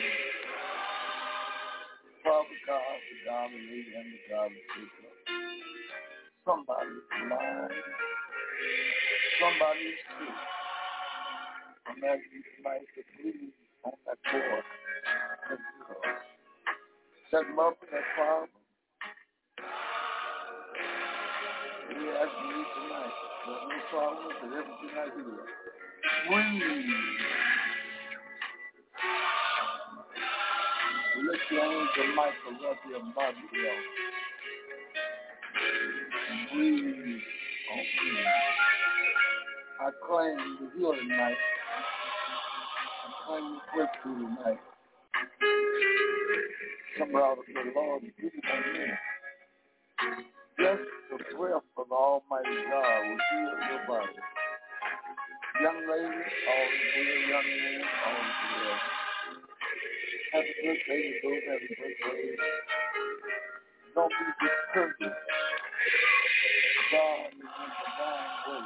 Father God, the God of me and the God of Jacob. Somebody is blind. Somebody is sick. I'm asking you tonight to breathe on that boy. Set them up in that fire. We ask you tonight. There's no problem with everything I do. We let the angel Michael rub your body down. Breathe on me. I claim the healing tonight. I claim the breakthrough tonight. Somebody ought to say, Lord, breathe on me. Just the breath of the Almighty God will heal your body. Young ladies, all the way, young men, all the way. Happy birthday to those happy birthday. Don't be discouraged. God is in divine way.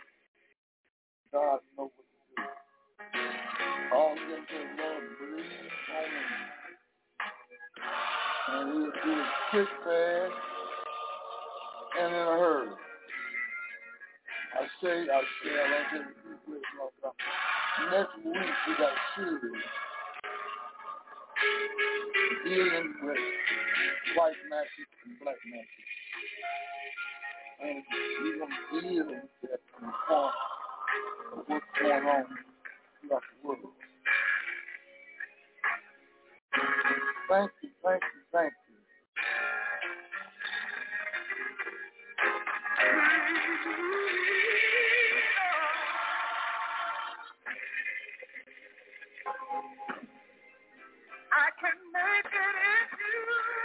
God knows what to do. All you can say, Lord, breathe on me. And he'll do it quick, fast, and in a hurry. I don't get next week we got series dealing with white magic and black magic. And we're going to deal with that from the point of what's going on throughout the world. Thank you. I can make it if you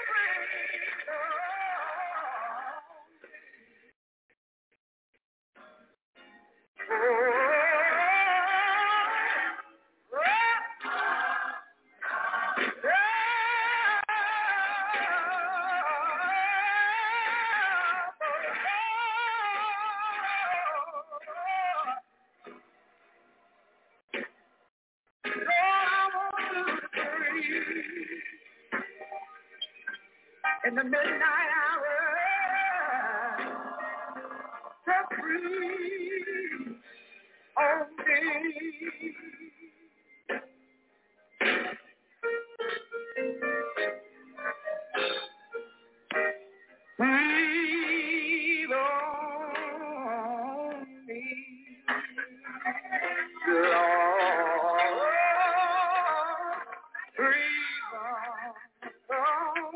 in the midnight hour, to breathe on me. Breathe on me, Lord. Breathe on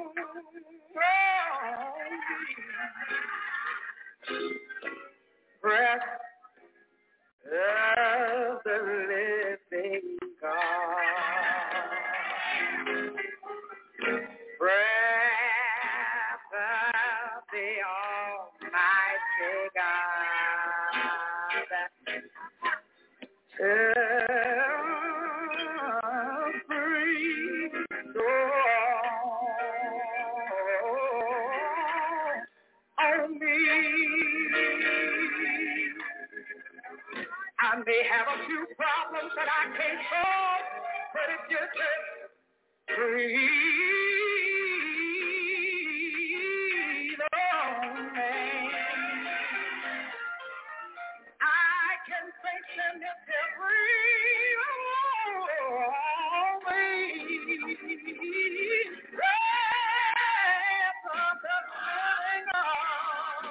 breath of the living God, breath of the Almighty God, breathe on me. I may have a few problems that I can't solve, but if you just breathe on me, I can face them if you breathe on me. Breath of the living God.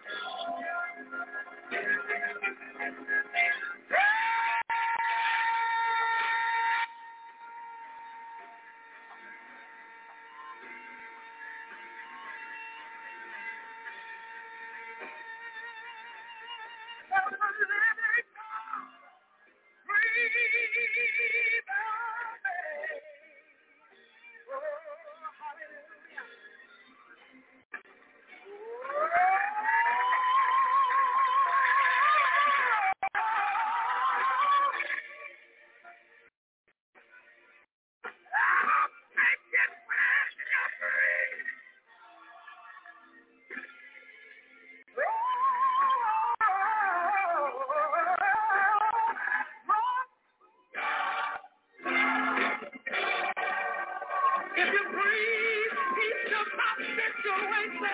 If you breathe peace to my situation,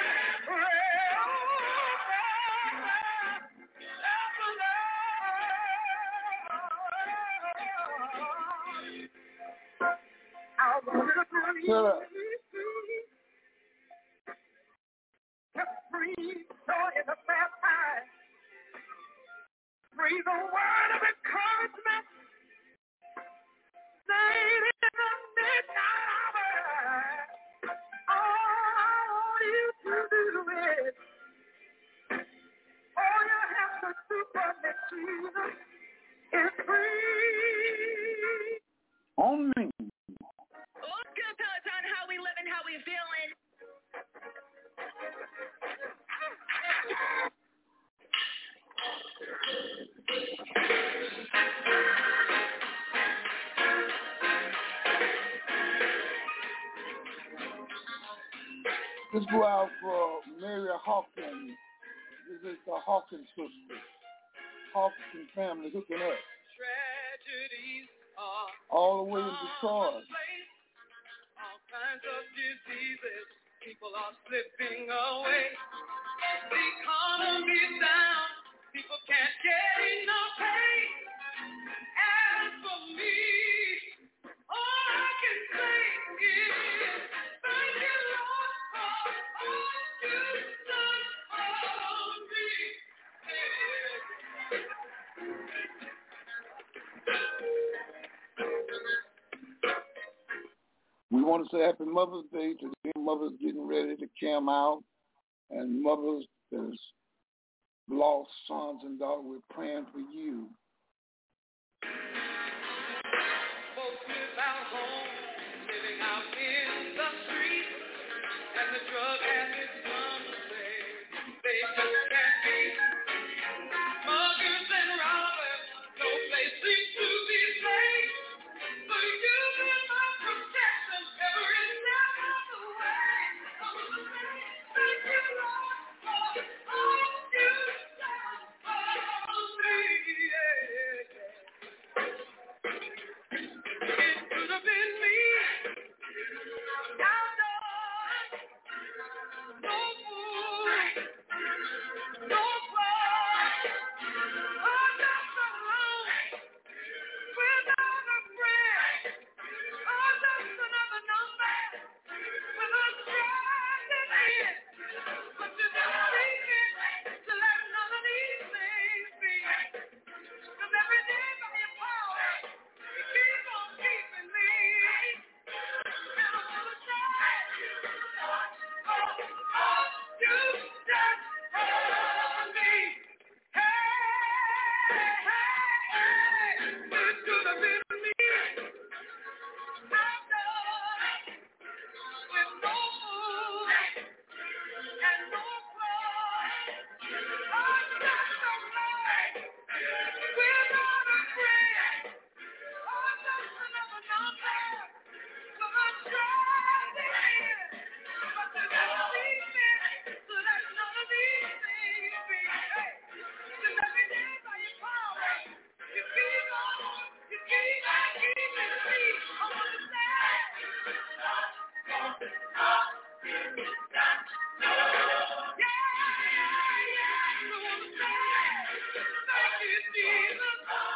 I want to breathe. Let's go out for Mary Hawkins. This is the Hawkins sisters. Hawkins family hooking up. Tragedies are all the way in Detroit. All kinds of diseases, people are slipping away. The economy's down, people can't get enough pay. As for me, all I can say is thank you, Lord, for all you've done for me. We want to say Happy Mother's Day to the mothers getting ready to come out, and mothers that's lost sons and daughters. We're praying for you. Folks without home, living out in the streets, and the drug habits some say they just can't be. Muggers and robbers, no place seems to be safe. So you've been my protection every step of the way. I want to say thank you, Lord, for all you've done for me. It could have been me. Outdoors, no food, no clothes, I'm just alone, without a friend. I'm just another number with a stranded end. But you don't see it to let none of these things be. 'Cause every day by your power, you keep on keeping me. And I want to say, oh, you just hold me. Hey, it could have been me. Outdoors, with no food and no clothes. I'm just alone, without a friend. I'm just another number, so I'm stranded here. But you don't see me to let none of these things be. Hey, 'cause every day by your power, you keep on keeping me. I want to say, thank you, Jesus.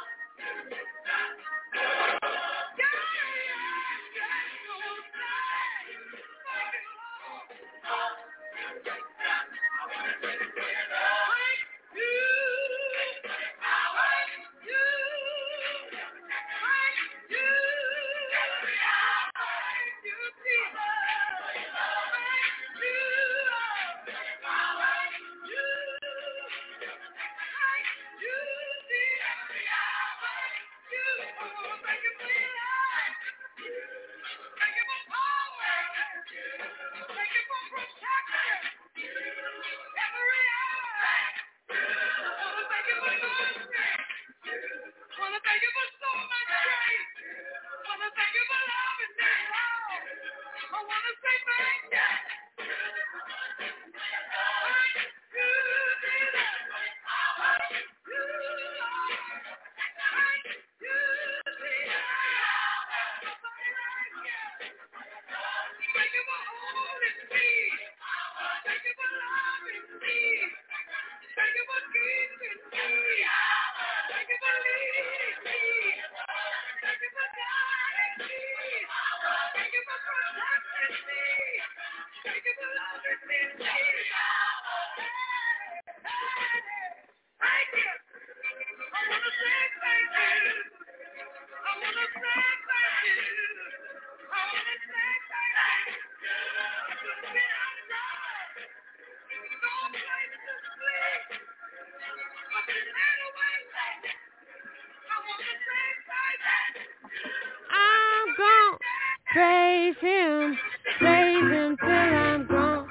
I'm gonna praise him till I'm gone.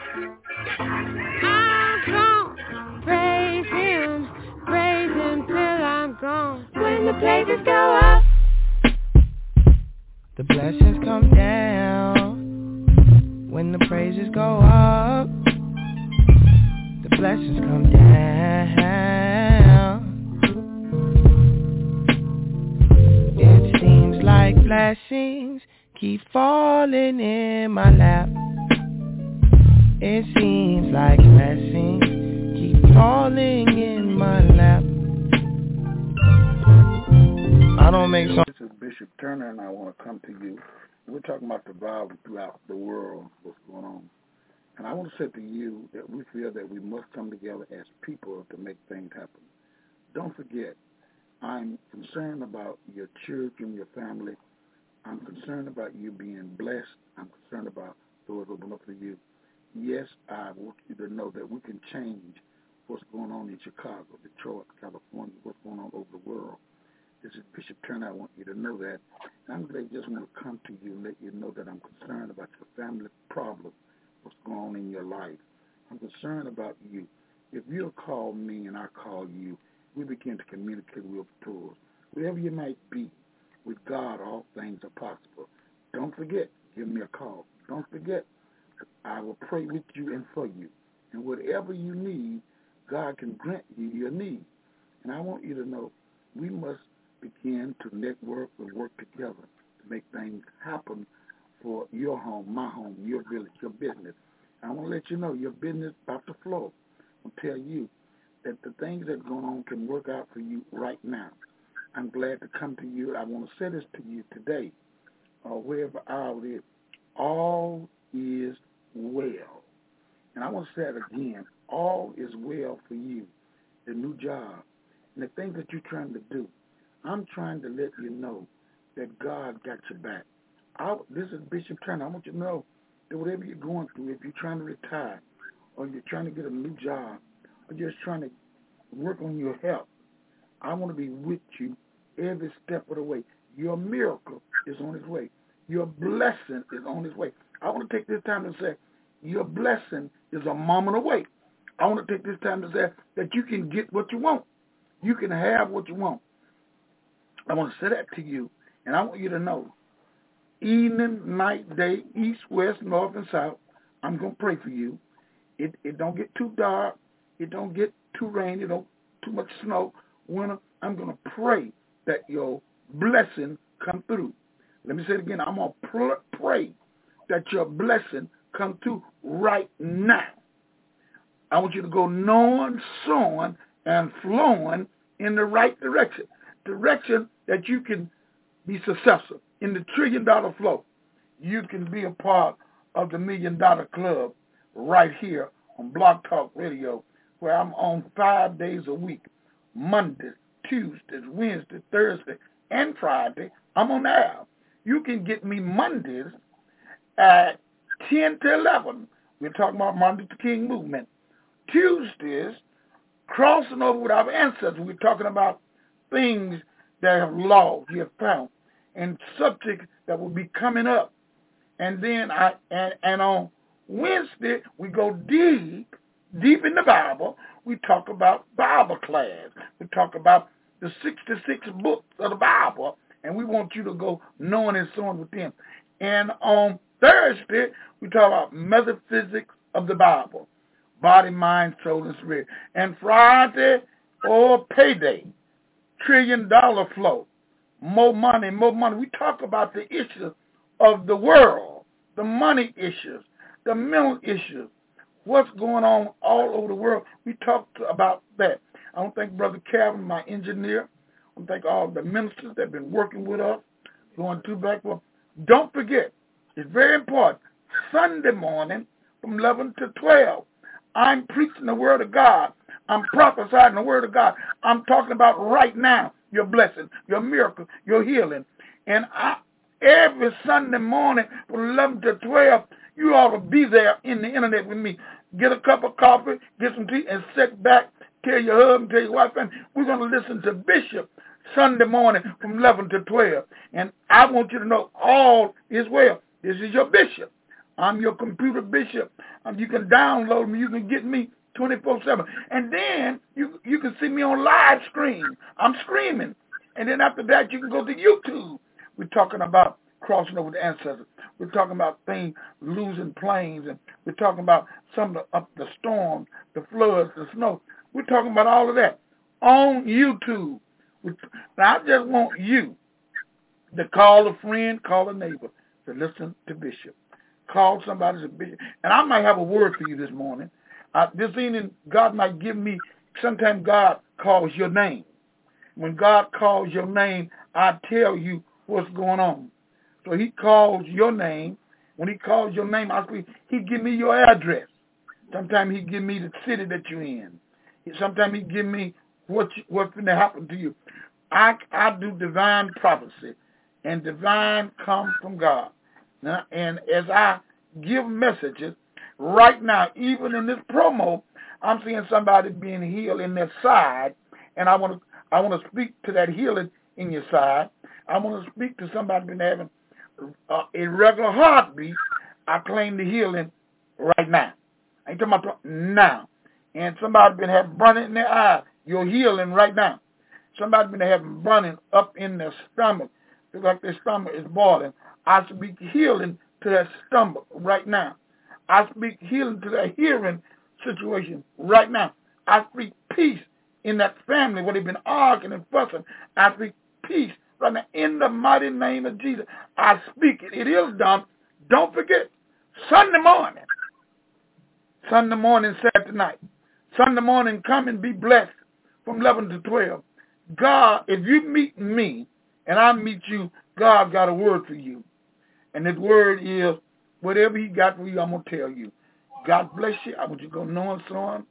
I'm gonna praise him till I'm gone. When the praises go up, the blessings come down. When the praises go up, blessings keep falling in my lap. It seems like blessings keep falling in my lap. I don't make some. This is Bishop Turner, and I want to come to you. We're talking about the revival throughout the world, what's going on. And I want to say to you that we feel that we must come together as people to make things happen. Don't forget, I'm concerned about your children, your family. I'm concerned about you being blessed. I'm concerned about doors open up for you. Yes, I want you to know that we can change what's going on in Chicago, Detroit, California, what's going on over the world. This is Bishop Turner. I want you to know that. And I'm glad just want to come to you and let you know that I'm concerned about your family problem, what's going on in your life. I'm concerned about you. If you'll call me and I call you, we begin to communicate with tools. Wherever you might be, with God, all things are possible. Don't forget, give me a call. Don't forget, I will pray with you and for you. And whatever you need, God can grant you your need. And I want you to know we must begin to network and work together to make things happen for your home, my home, your village, your business. I want to let you know your business is about to flow. I'll tell you that the things that are going on can work out for you right now. I'm glad to come to you. I want to say this to you today, or wherever hour it is. All is well. And I want to say it again. All is well for you, the new job, and the things that you're trying to do. I'm trying to let you know that God got your back. This is Bishop Turner. I want you to know that whatever you're going through, if you're trying to retire, or you're trying to get a new job, or just trying to work on your health, I want to be with you every step of the way. Your miracle is on its way. Your blessing is on its way. I want to take this time to say your blessing is a moment away. I want to take this time to say that you can get what you want. You can have what you want. I want to say that to you, and I want you to know, evening, night, day, east, west, north, and south, I'm going to pray for you. It don't get too dark. It don't get too rainy. It don't too much snow. Winter, I'm going to pray that your blessing come through. Let me say it again. I'm going to pray that your blessing come through right now. I want you to go knowing, sowing, and flowing in the right direction that you can be successful in the $1 trillion flow. You can be a part of the $1 Million Club right here on Blog Talk Radio, where I'm on 5 days a week, Mondays, Tuesdays, Wednesdays, Thursday, and Friday. I'm on the air. You can get me Mondays at 10 to 11. We're talking about Martin Luther King movement. Tuesdays, crossing over with our ancestors. We're talking about things that have lost, you have found, and subjects that will be coming up. And then and on Wednesday, we go deep in the Bible. We talk about Bible class. We talk about the 66 books of the Bible, and we want you to go knowing and sowing with them. And on Thursday, we talk about metaphysics of the Bible, body, mind, soul, and spirit. And Friday, payday, $1 trillion flow, more money. We talk about the issues of the world, the money issues, the mental issues, what's going on all over the world. We talk about that. I want to thank Brother Calvin, my engineer. I want to thank all the ministers that have been working with us, going to back. Don't forget, it's very important, Sunday morning from 11 to 12, I'm preaching the Word of God. I'm prophesying the Word of God. I'm talking about right now your blessing, your miracle, your healing. And every Sunday morning from 11 to 12, you ought to be there in the internet with me. Get a cup of coffee, get some tea, and sit back, tell your husband, tell your wife, and we're going to listen to Bishop Sunday morning from 11 to 12. And I want you to know all is well. This is your bishop. I'm your computer bishop. You can download me. You can get me 24/7. And then you can see me on live stream. I'm screaming. And then after that, you can go to YouTube. We're talking about crossing over the ancestors. We're talking about things, losing planes. And we're talking about some of the storms, the floods, the snow. We're talking about all of that on YouTube. Now, I just want you To call a friend, call a neighbor to listen to Bishop. Call somebody to Bishop. And I might have a word for you this morning. This evening, God might give me, sometimes God calls your name. When God calls your name, I tell you what's going on. So he calls your name. When he calls your name, he give me your address. Sometimes he give me the city that you're in. Sometimes he give me what's going to happen to you. I do divine prophecy, and divine comes from God. Now, and as I give messages, right now, even in this promo, I'm seeing somebody being healed in their side, and I want to speak to that healing in your side. I want to speak to somebody been having irregular heartbeat. I claim the healing right now. I ain't talking about now. And somebody been having burning in their eye. You're healing right now. Somebody been having burning up in their stomach. It's like their stomach is boiling. I speak healing to that stomach right now. I speak healing to that hearing situation right now. I speak peace in that family where they've been arguing and fussing. I speak peace right now in the mighty name of Jesus. I speak it. It is done. Don't forget, Sunday morning, Saturday night. Sunday morning, come and be blessed from 11 to 12. God, if you meet me and I meet you, God got a word for you. And that word is, whatever he got for you, I'm going to tell you. God bless you. I want you to go know and so on.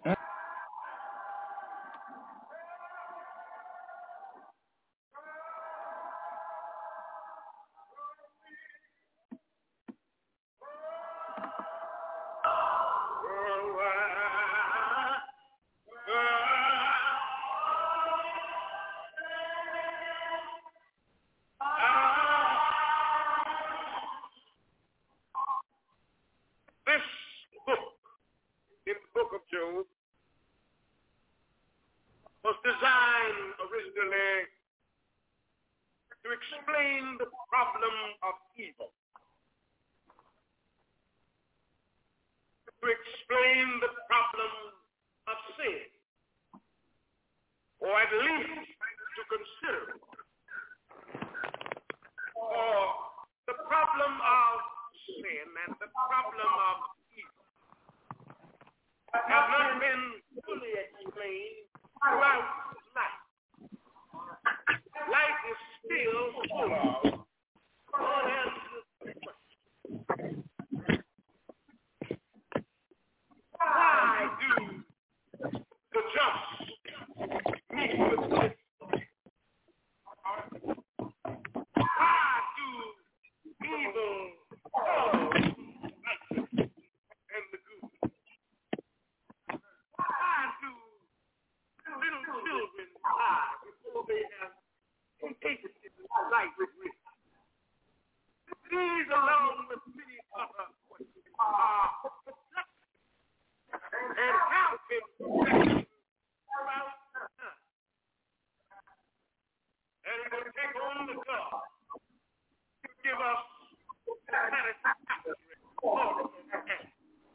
Was designed originally to explain the problem of evil, to explain the problem of sin, or at least to consider it. For the problem of sin and the problem of evil have not been fully explained throughout life. Life is still full of unanswered questions. Why do the just meet with this? Why do evil follow righteousness and the good? Why do little children die before they have tasted the light with rich? These, along with many other questions, are and have been throughout time. And it will take only God to give us satisfactory answer.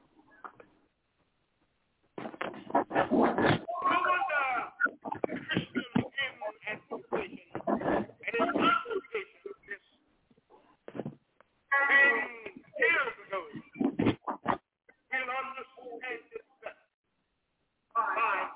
No wonder Christians in administration and in congregation of this 10 years ago will understand this better by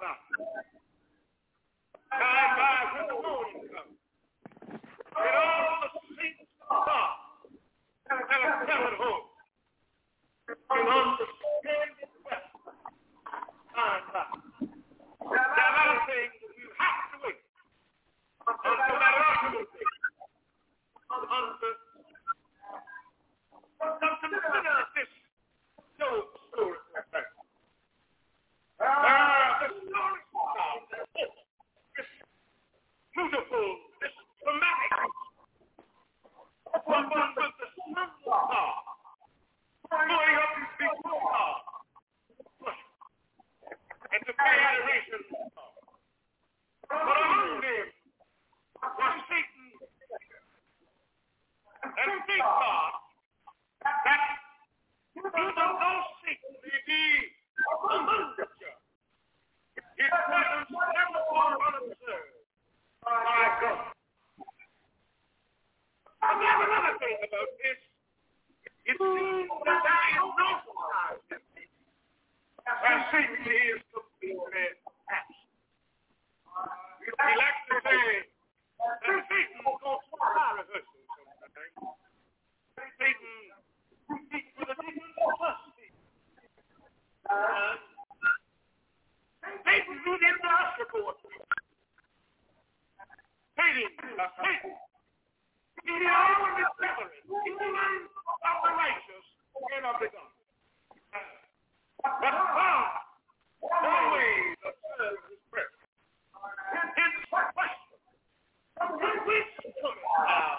this, it seems that there is no society where Satan is completely absent. He likes to say that Satan goes to fire rehearsal sometimes. Satan speaks with a different philosophy. Satan moved into the usher court. Satan, he did all of his brethren, even of the righteous and of the godly. But God always observes his brethren. Hence the question, from which cometh thou?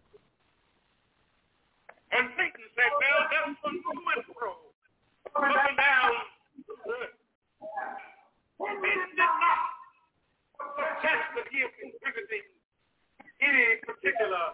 And Satan said, well, that's from to and fro, up and down the earth. Satan did not suggest that he is contributing any particular,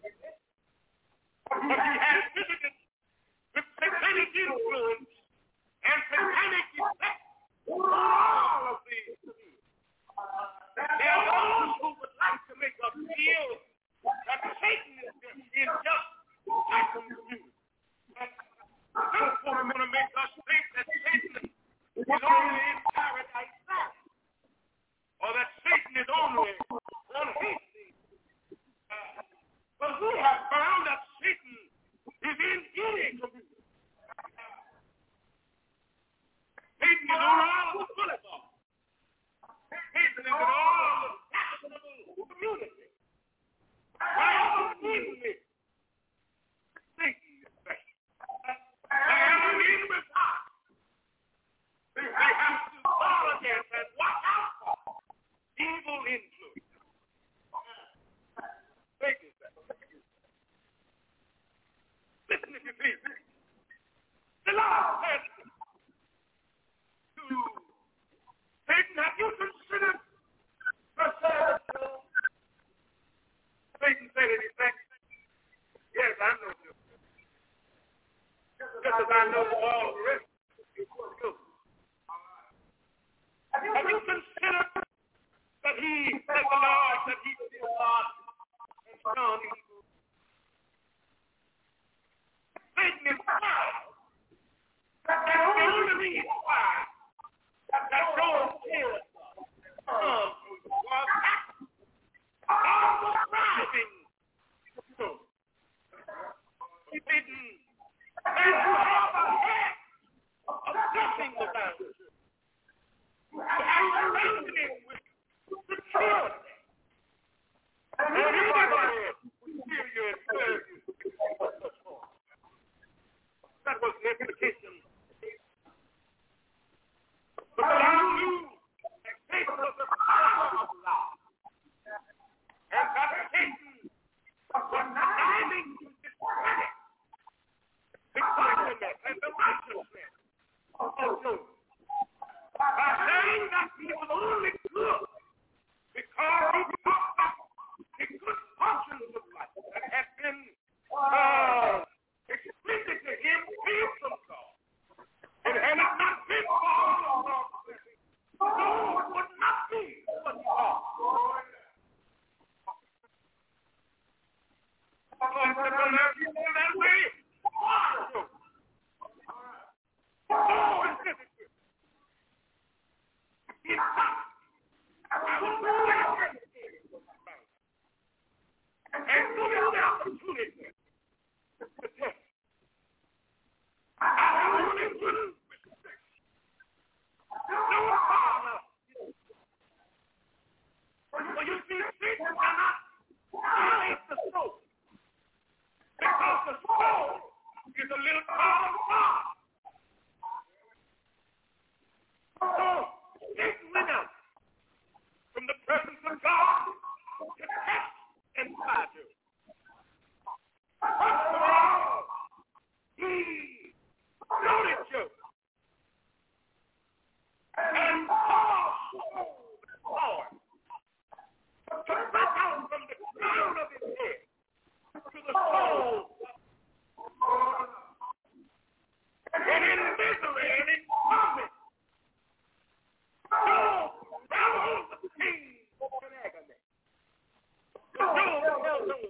but he has visited with satanic influence and satanic effect on all of these things. There are those who would like to make us feel that Satan is just welcome to you. Some folks want to make us think that Satan is only in paradise now, or that Satan is only on his seat. But we have found that Satan is in any community. Satan is on all the boulevard. Satan is in all the fashionable community. Wherever we live, Satan is there. Wherever we reside, they have to guard against and watch out for evil influence. Satan is there. Listen if you please. The Lord said to Satan, have you considered the servant? Satan said in effect, yes, I know you. Just as I know all the rest of you. Have you considered that he said the Lord, that he is God and Son evil? Satan is proud. That's the only reason why that Job killed was almost driving. He didn't. And you have a head of nothing about it. And surrounding with security. And anybody will hear you and serve you. That was the implication. But the Lord knew that Satan was the power of love. And that Satan was striving to discredit the godliness and the righteousness of Job by saying that he was only good because he talked about the good functions of life that had been extended to him from God. And had it not been for all of God's blessings, Job would not be what he was. God said, well, now you feel that way. Why, Job? Oh, it's difficult. It's not. I will never and give you the opportunity to test. I have only one respect. No father. For you see, Satan cannot violate the soul. Because the soul is a little part of God. So, Satan went out from the presence of God to test and try to. First of all, he noted Job and caused the Lord to break out from the crown of his head to the soul. And in misery and in torment, Job battled the pain and agony. But Job held on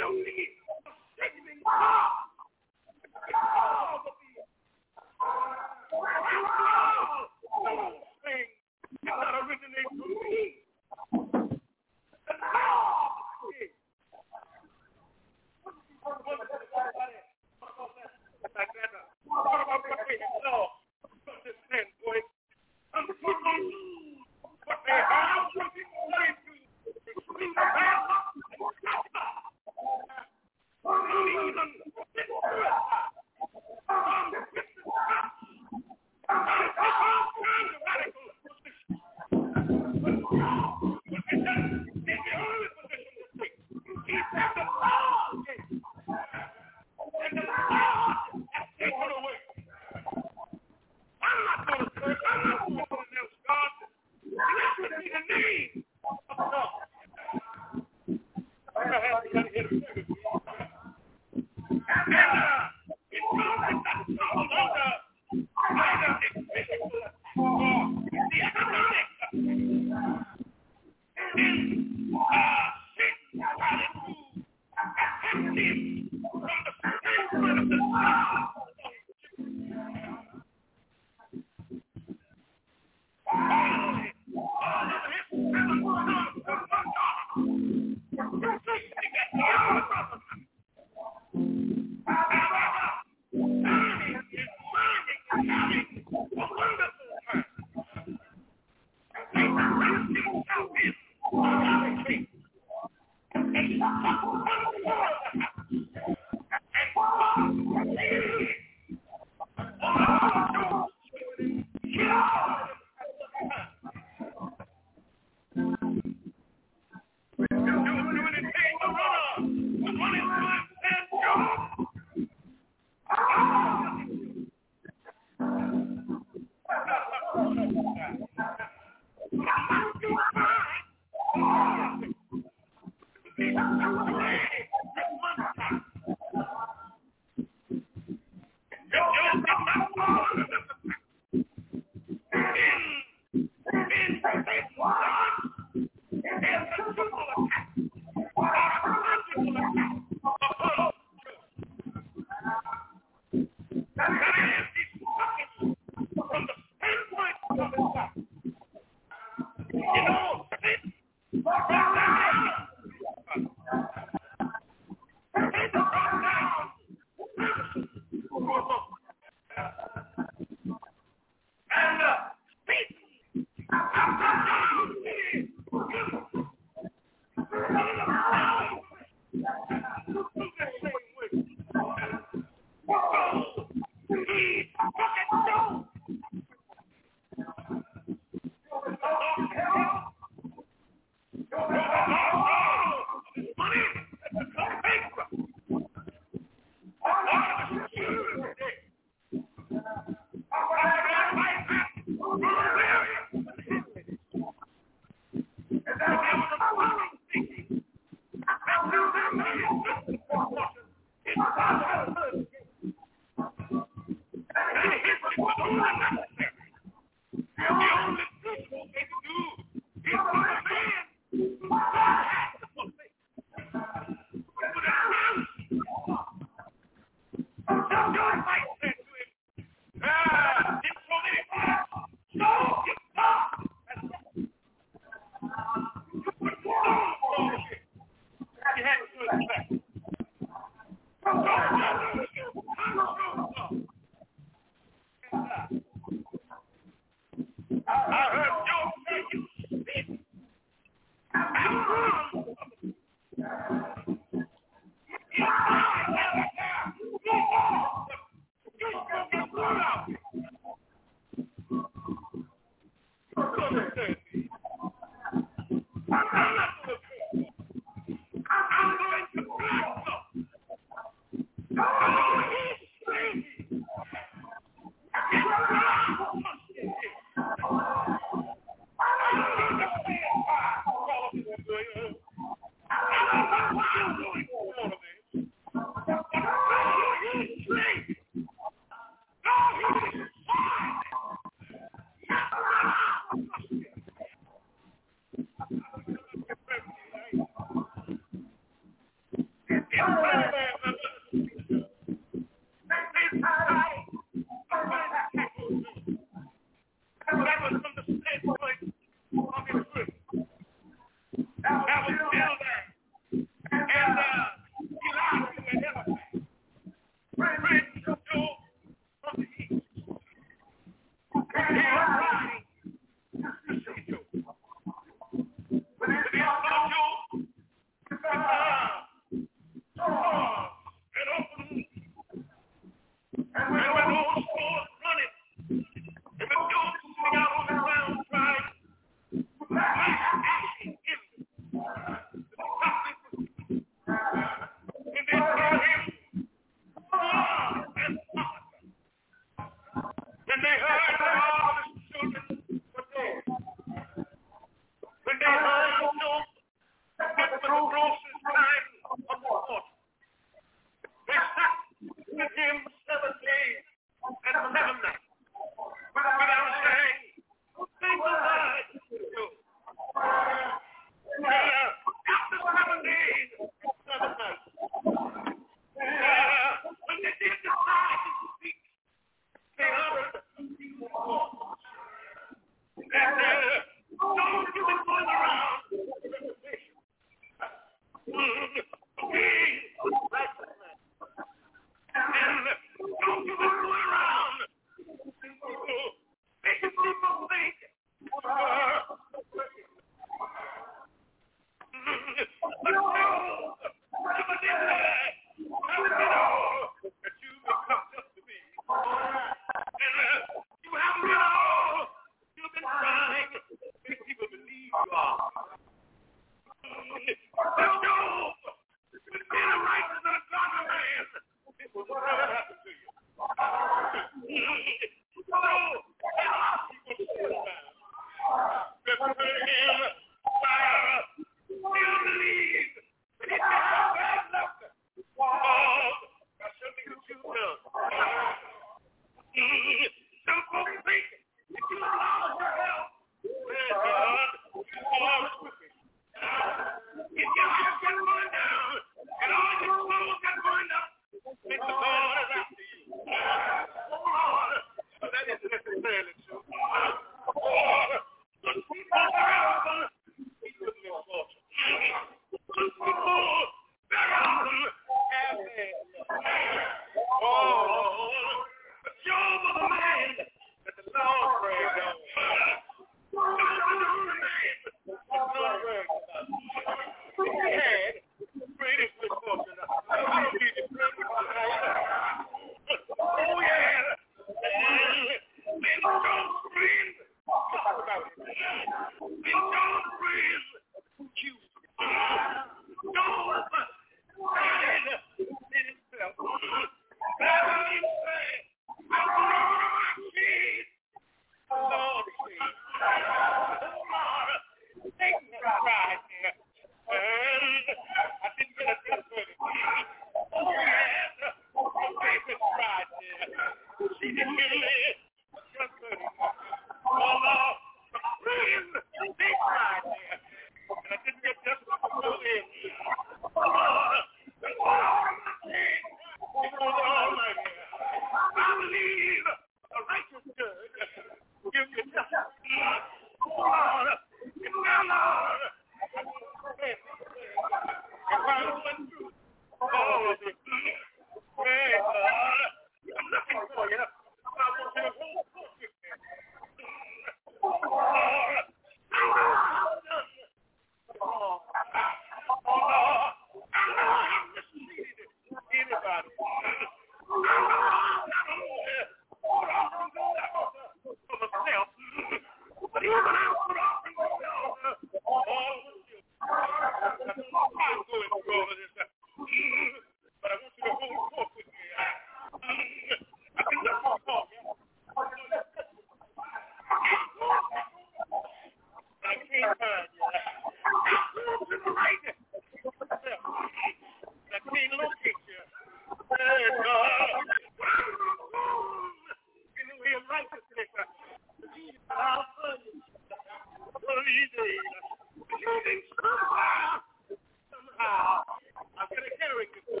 Somehow, I'm going to carry you.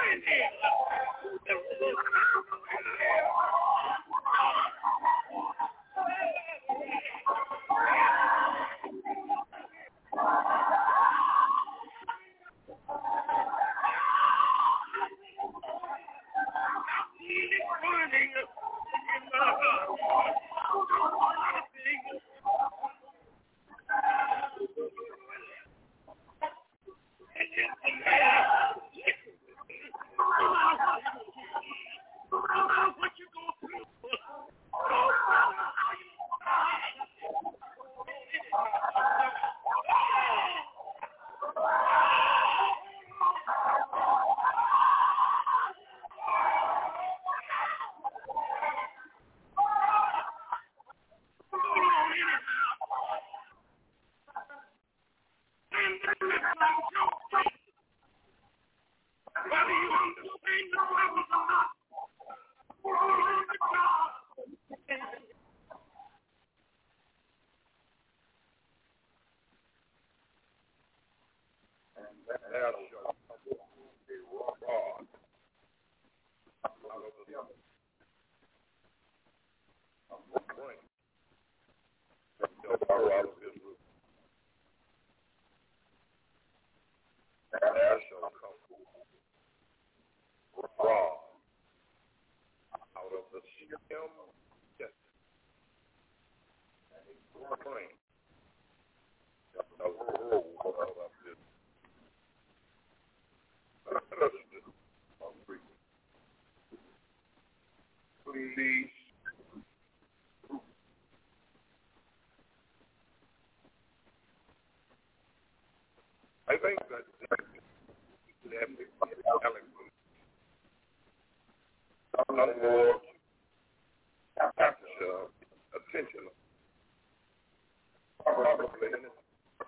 I think that they have to be eloquent. Some more capture attention. Probably in it.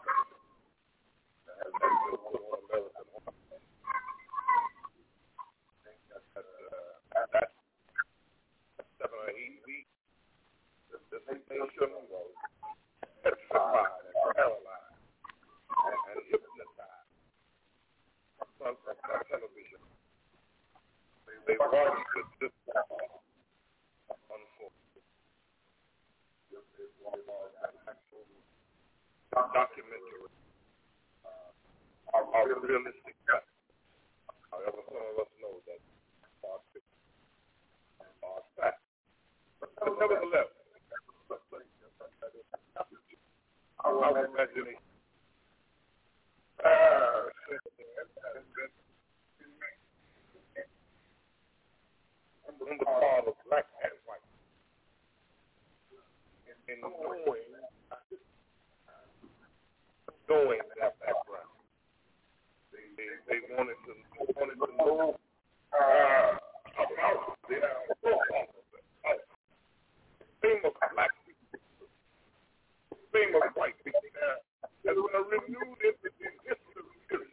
That 7 or 8 weeks, this nation was petrified and paralyzed and hypnotized from television. They watched this unfold. It was an actual documentary of realistic facts. However, some of us know that are facts. But nevertheless, our imagination on the part of black and white in knowing that background. They wanted to know about the theme of black people, the theme of white people has been a renewed interest in history.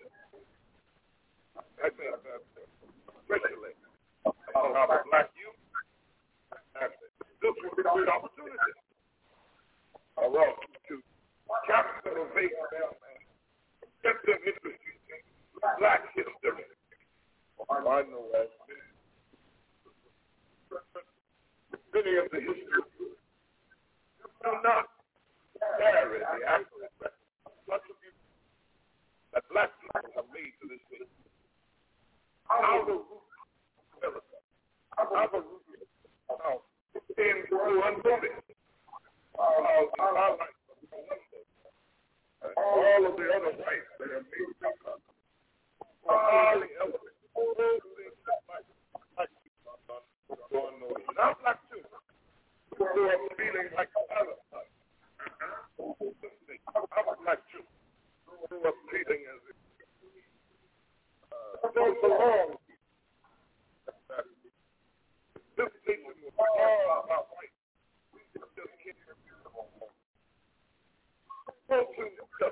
I think especially among our black youth, and this would be a good opportunity for us to captivate them and get them interested in black history. I know that many of the history do not carry the accurate contribution that black people have made to this nation. How the root of America, how the root of came through unnoticed. How the highlights of Columbus and all of the other whites that have made America highly elegant. All those things that black people have done go unnoticed. And I'm black too. Who are feeling like other black. I'm black too. Who are feeling as if don't belong. This nation was all about white. We just can't get rid of them. Folks who just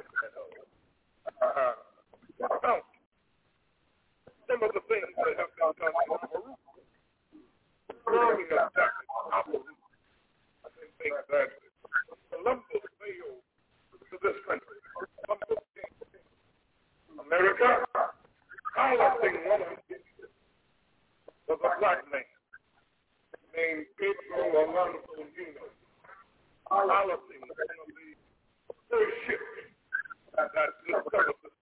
about some of the things that have been done in our root. Burning of jackets, our root. I think black man named Pedro Alonso Gino, piloting one of the first ships that discovered the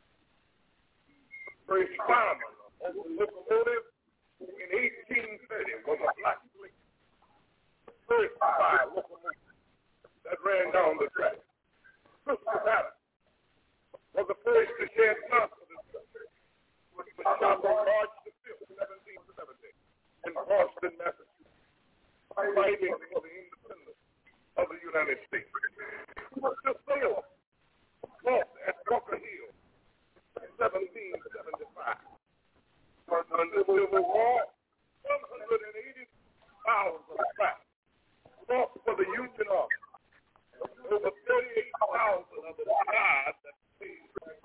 first fireman on the locomotive in 1830 was a black slave. The first fire locomotive that ran down the track. Christopher Adams was the first to shed blood for this country, which was shot on March the 5th, 1770, in Boston, Massachusetts, fighting for the independence of the United States. He was just sailor, fought at Bunker Hill in 1775. Under the Civil War, 180,000 blacks fought for the Union Army. Over 38,000 of them died that day.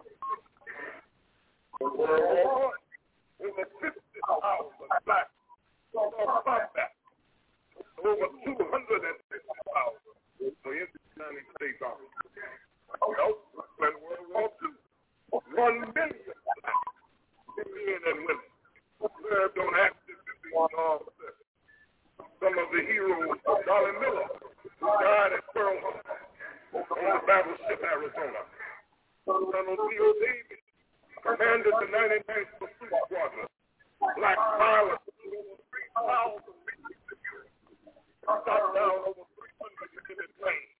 World War I, over 50,000 blacks saw combat. Over 250,000 were in the United States Army. Well, when World War II, 1 million blacks, men and women, served on active duty in armed service. Some of the heroes, Dolly Miller, who died at Pearl Harbor on the battleship Arizona. Colonel Theo Davis commanded the 99th Pursuit Squadron. Black pilots flew over 3,000 meters of fuel. Shot down over 300 enemy planes.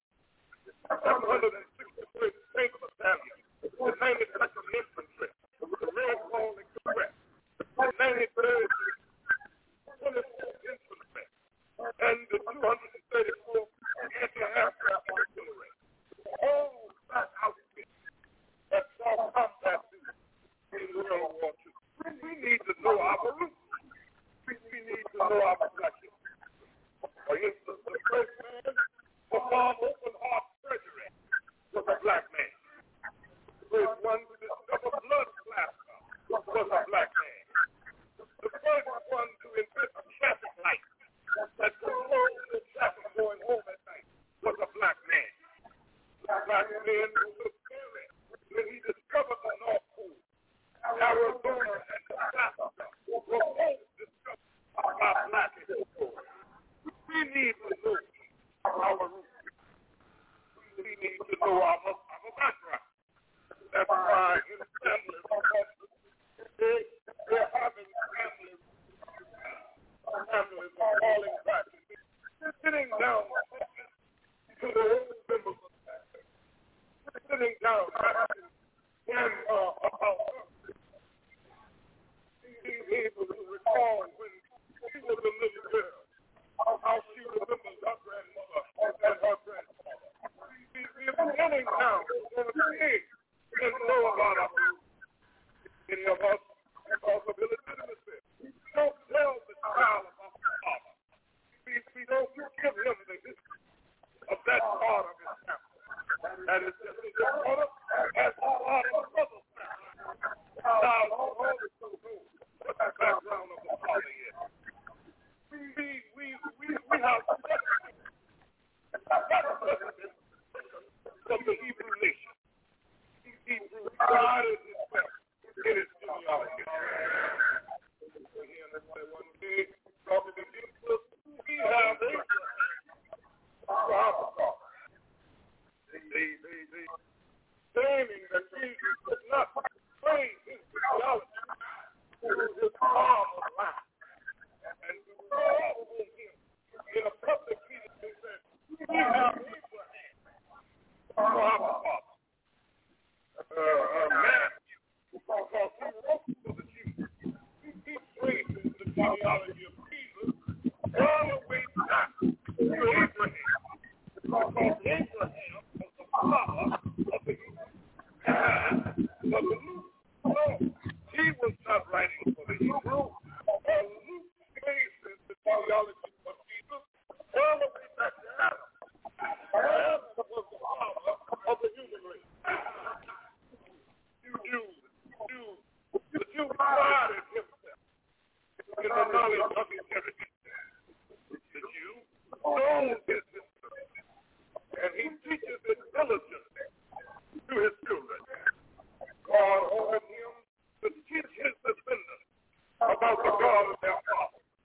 763rd Tank Battalion, the 92nd Infantry, the Red Ball Express, the 93rd 24th Infantry, and the 234th Anti-Aircraft Artillery. All that outfit that saw combat in World War II. We need to know our roots. We need to know our collection. For instance, the first man to perform open heart surgery was a black man. The first one to discover blood plasma was a black man. The first one to invent a traffic light that controls the traffic going home at night was a black man. The black man was a spirit when he discovered the North Pole. Arizona and Alaska were both discovered by black explorers. We need to know our roots. We need to know our background. That's why in families, they're having families are falling back. They're sitting down to the old members of the family. They're sitting down and about her. Being able to recall when she was a little girl, how she remembers her grandmother and her grandfather. We're beginning now to dig and know about our roots. Many of us, because of illegitimacy, don't tell the child about the father. We don't give him the history of that part of his family. That is just as important as the part of the mother's family. The child always knows what the background of the father is. We have precedent from the Hebrew nation. Hebrew God is himself in his genealogy. One day, talking to Jesus, we have Abraham, our father. They claiming that Jesus could not explain his genealogy through his father's line. And to call on him in a public meeting, they said, we have Abraham, our father. Matthew, because he wrote for the Jews, he traces the genealogy of Jesus all the way back to Abraham, because Abraham was the father of the Hebrews. But Luke, no, he was not writing for the Hebrews. Luke traces the genealogy of Jesus all the way back to Adam. Adam was the father of the human race. The Jew prided himself in the knowledge of his heritage. The Jew knows his history, and he teaches it diligently to his children. God ordered him to teach his descendants about the God of their fathers.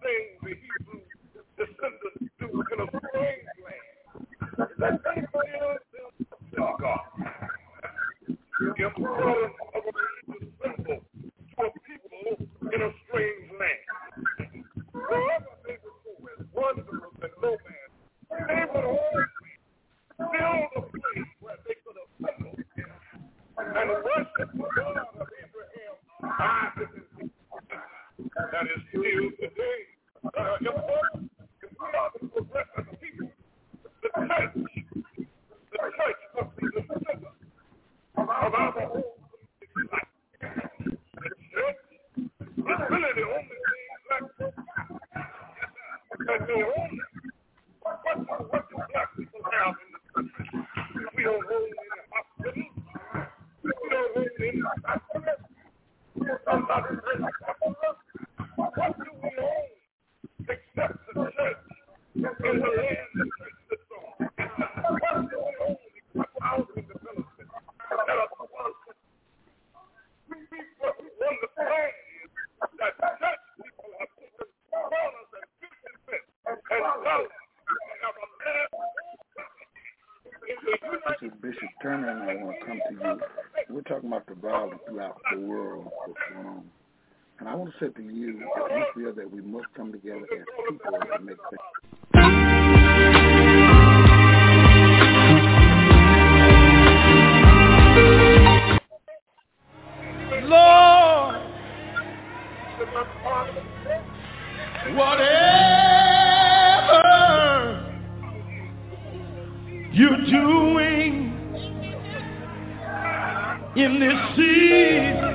things the Hebrew descendants do in a strange land, that they build them a synagogue, the importance of a religious symbol to a people in a strange land. Wherever they would go as wanderers and nomads, they would always build a place where they could assemble and worship the God of Abraham, Isaac, and Jacob. That is still today. Important if we are to progress as a people. The church must be the center of our whole community life. The church is really the only thing that the only what do black people have in the country? We don't own any hospitals. We don't own any hospitals. Somebody says hospitals. What do we own except the church in the land the church sits on? What do we own except housing development? That are the ones that we understand that church people have given dollars and 50 cents and dollars. This is Bishop Turner, and I want to come to you. We're talking about the violence throughout the world, what's going on. And I want to say to you that we feel that we must come together as people and make things. Lord, whatever you're doing in this season,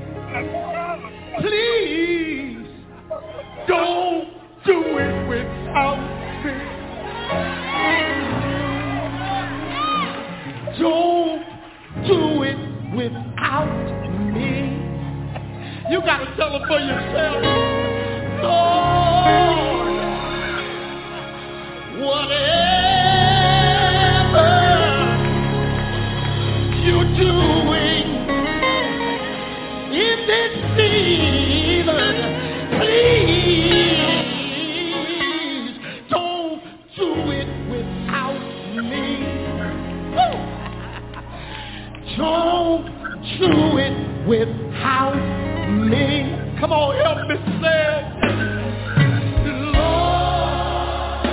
please don't do it without me. Don't do it without me. You got to tell them for yourself. Lord, whatever you're doing in this season, please don't do it without me. Don't do it without me. Come on, help me say, Lord,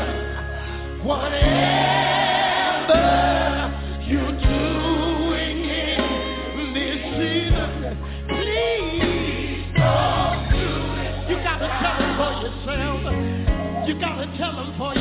whatever you're doing in this season, please don't do it. You got to tell them for yourself. You got to tell them for yourself.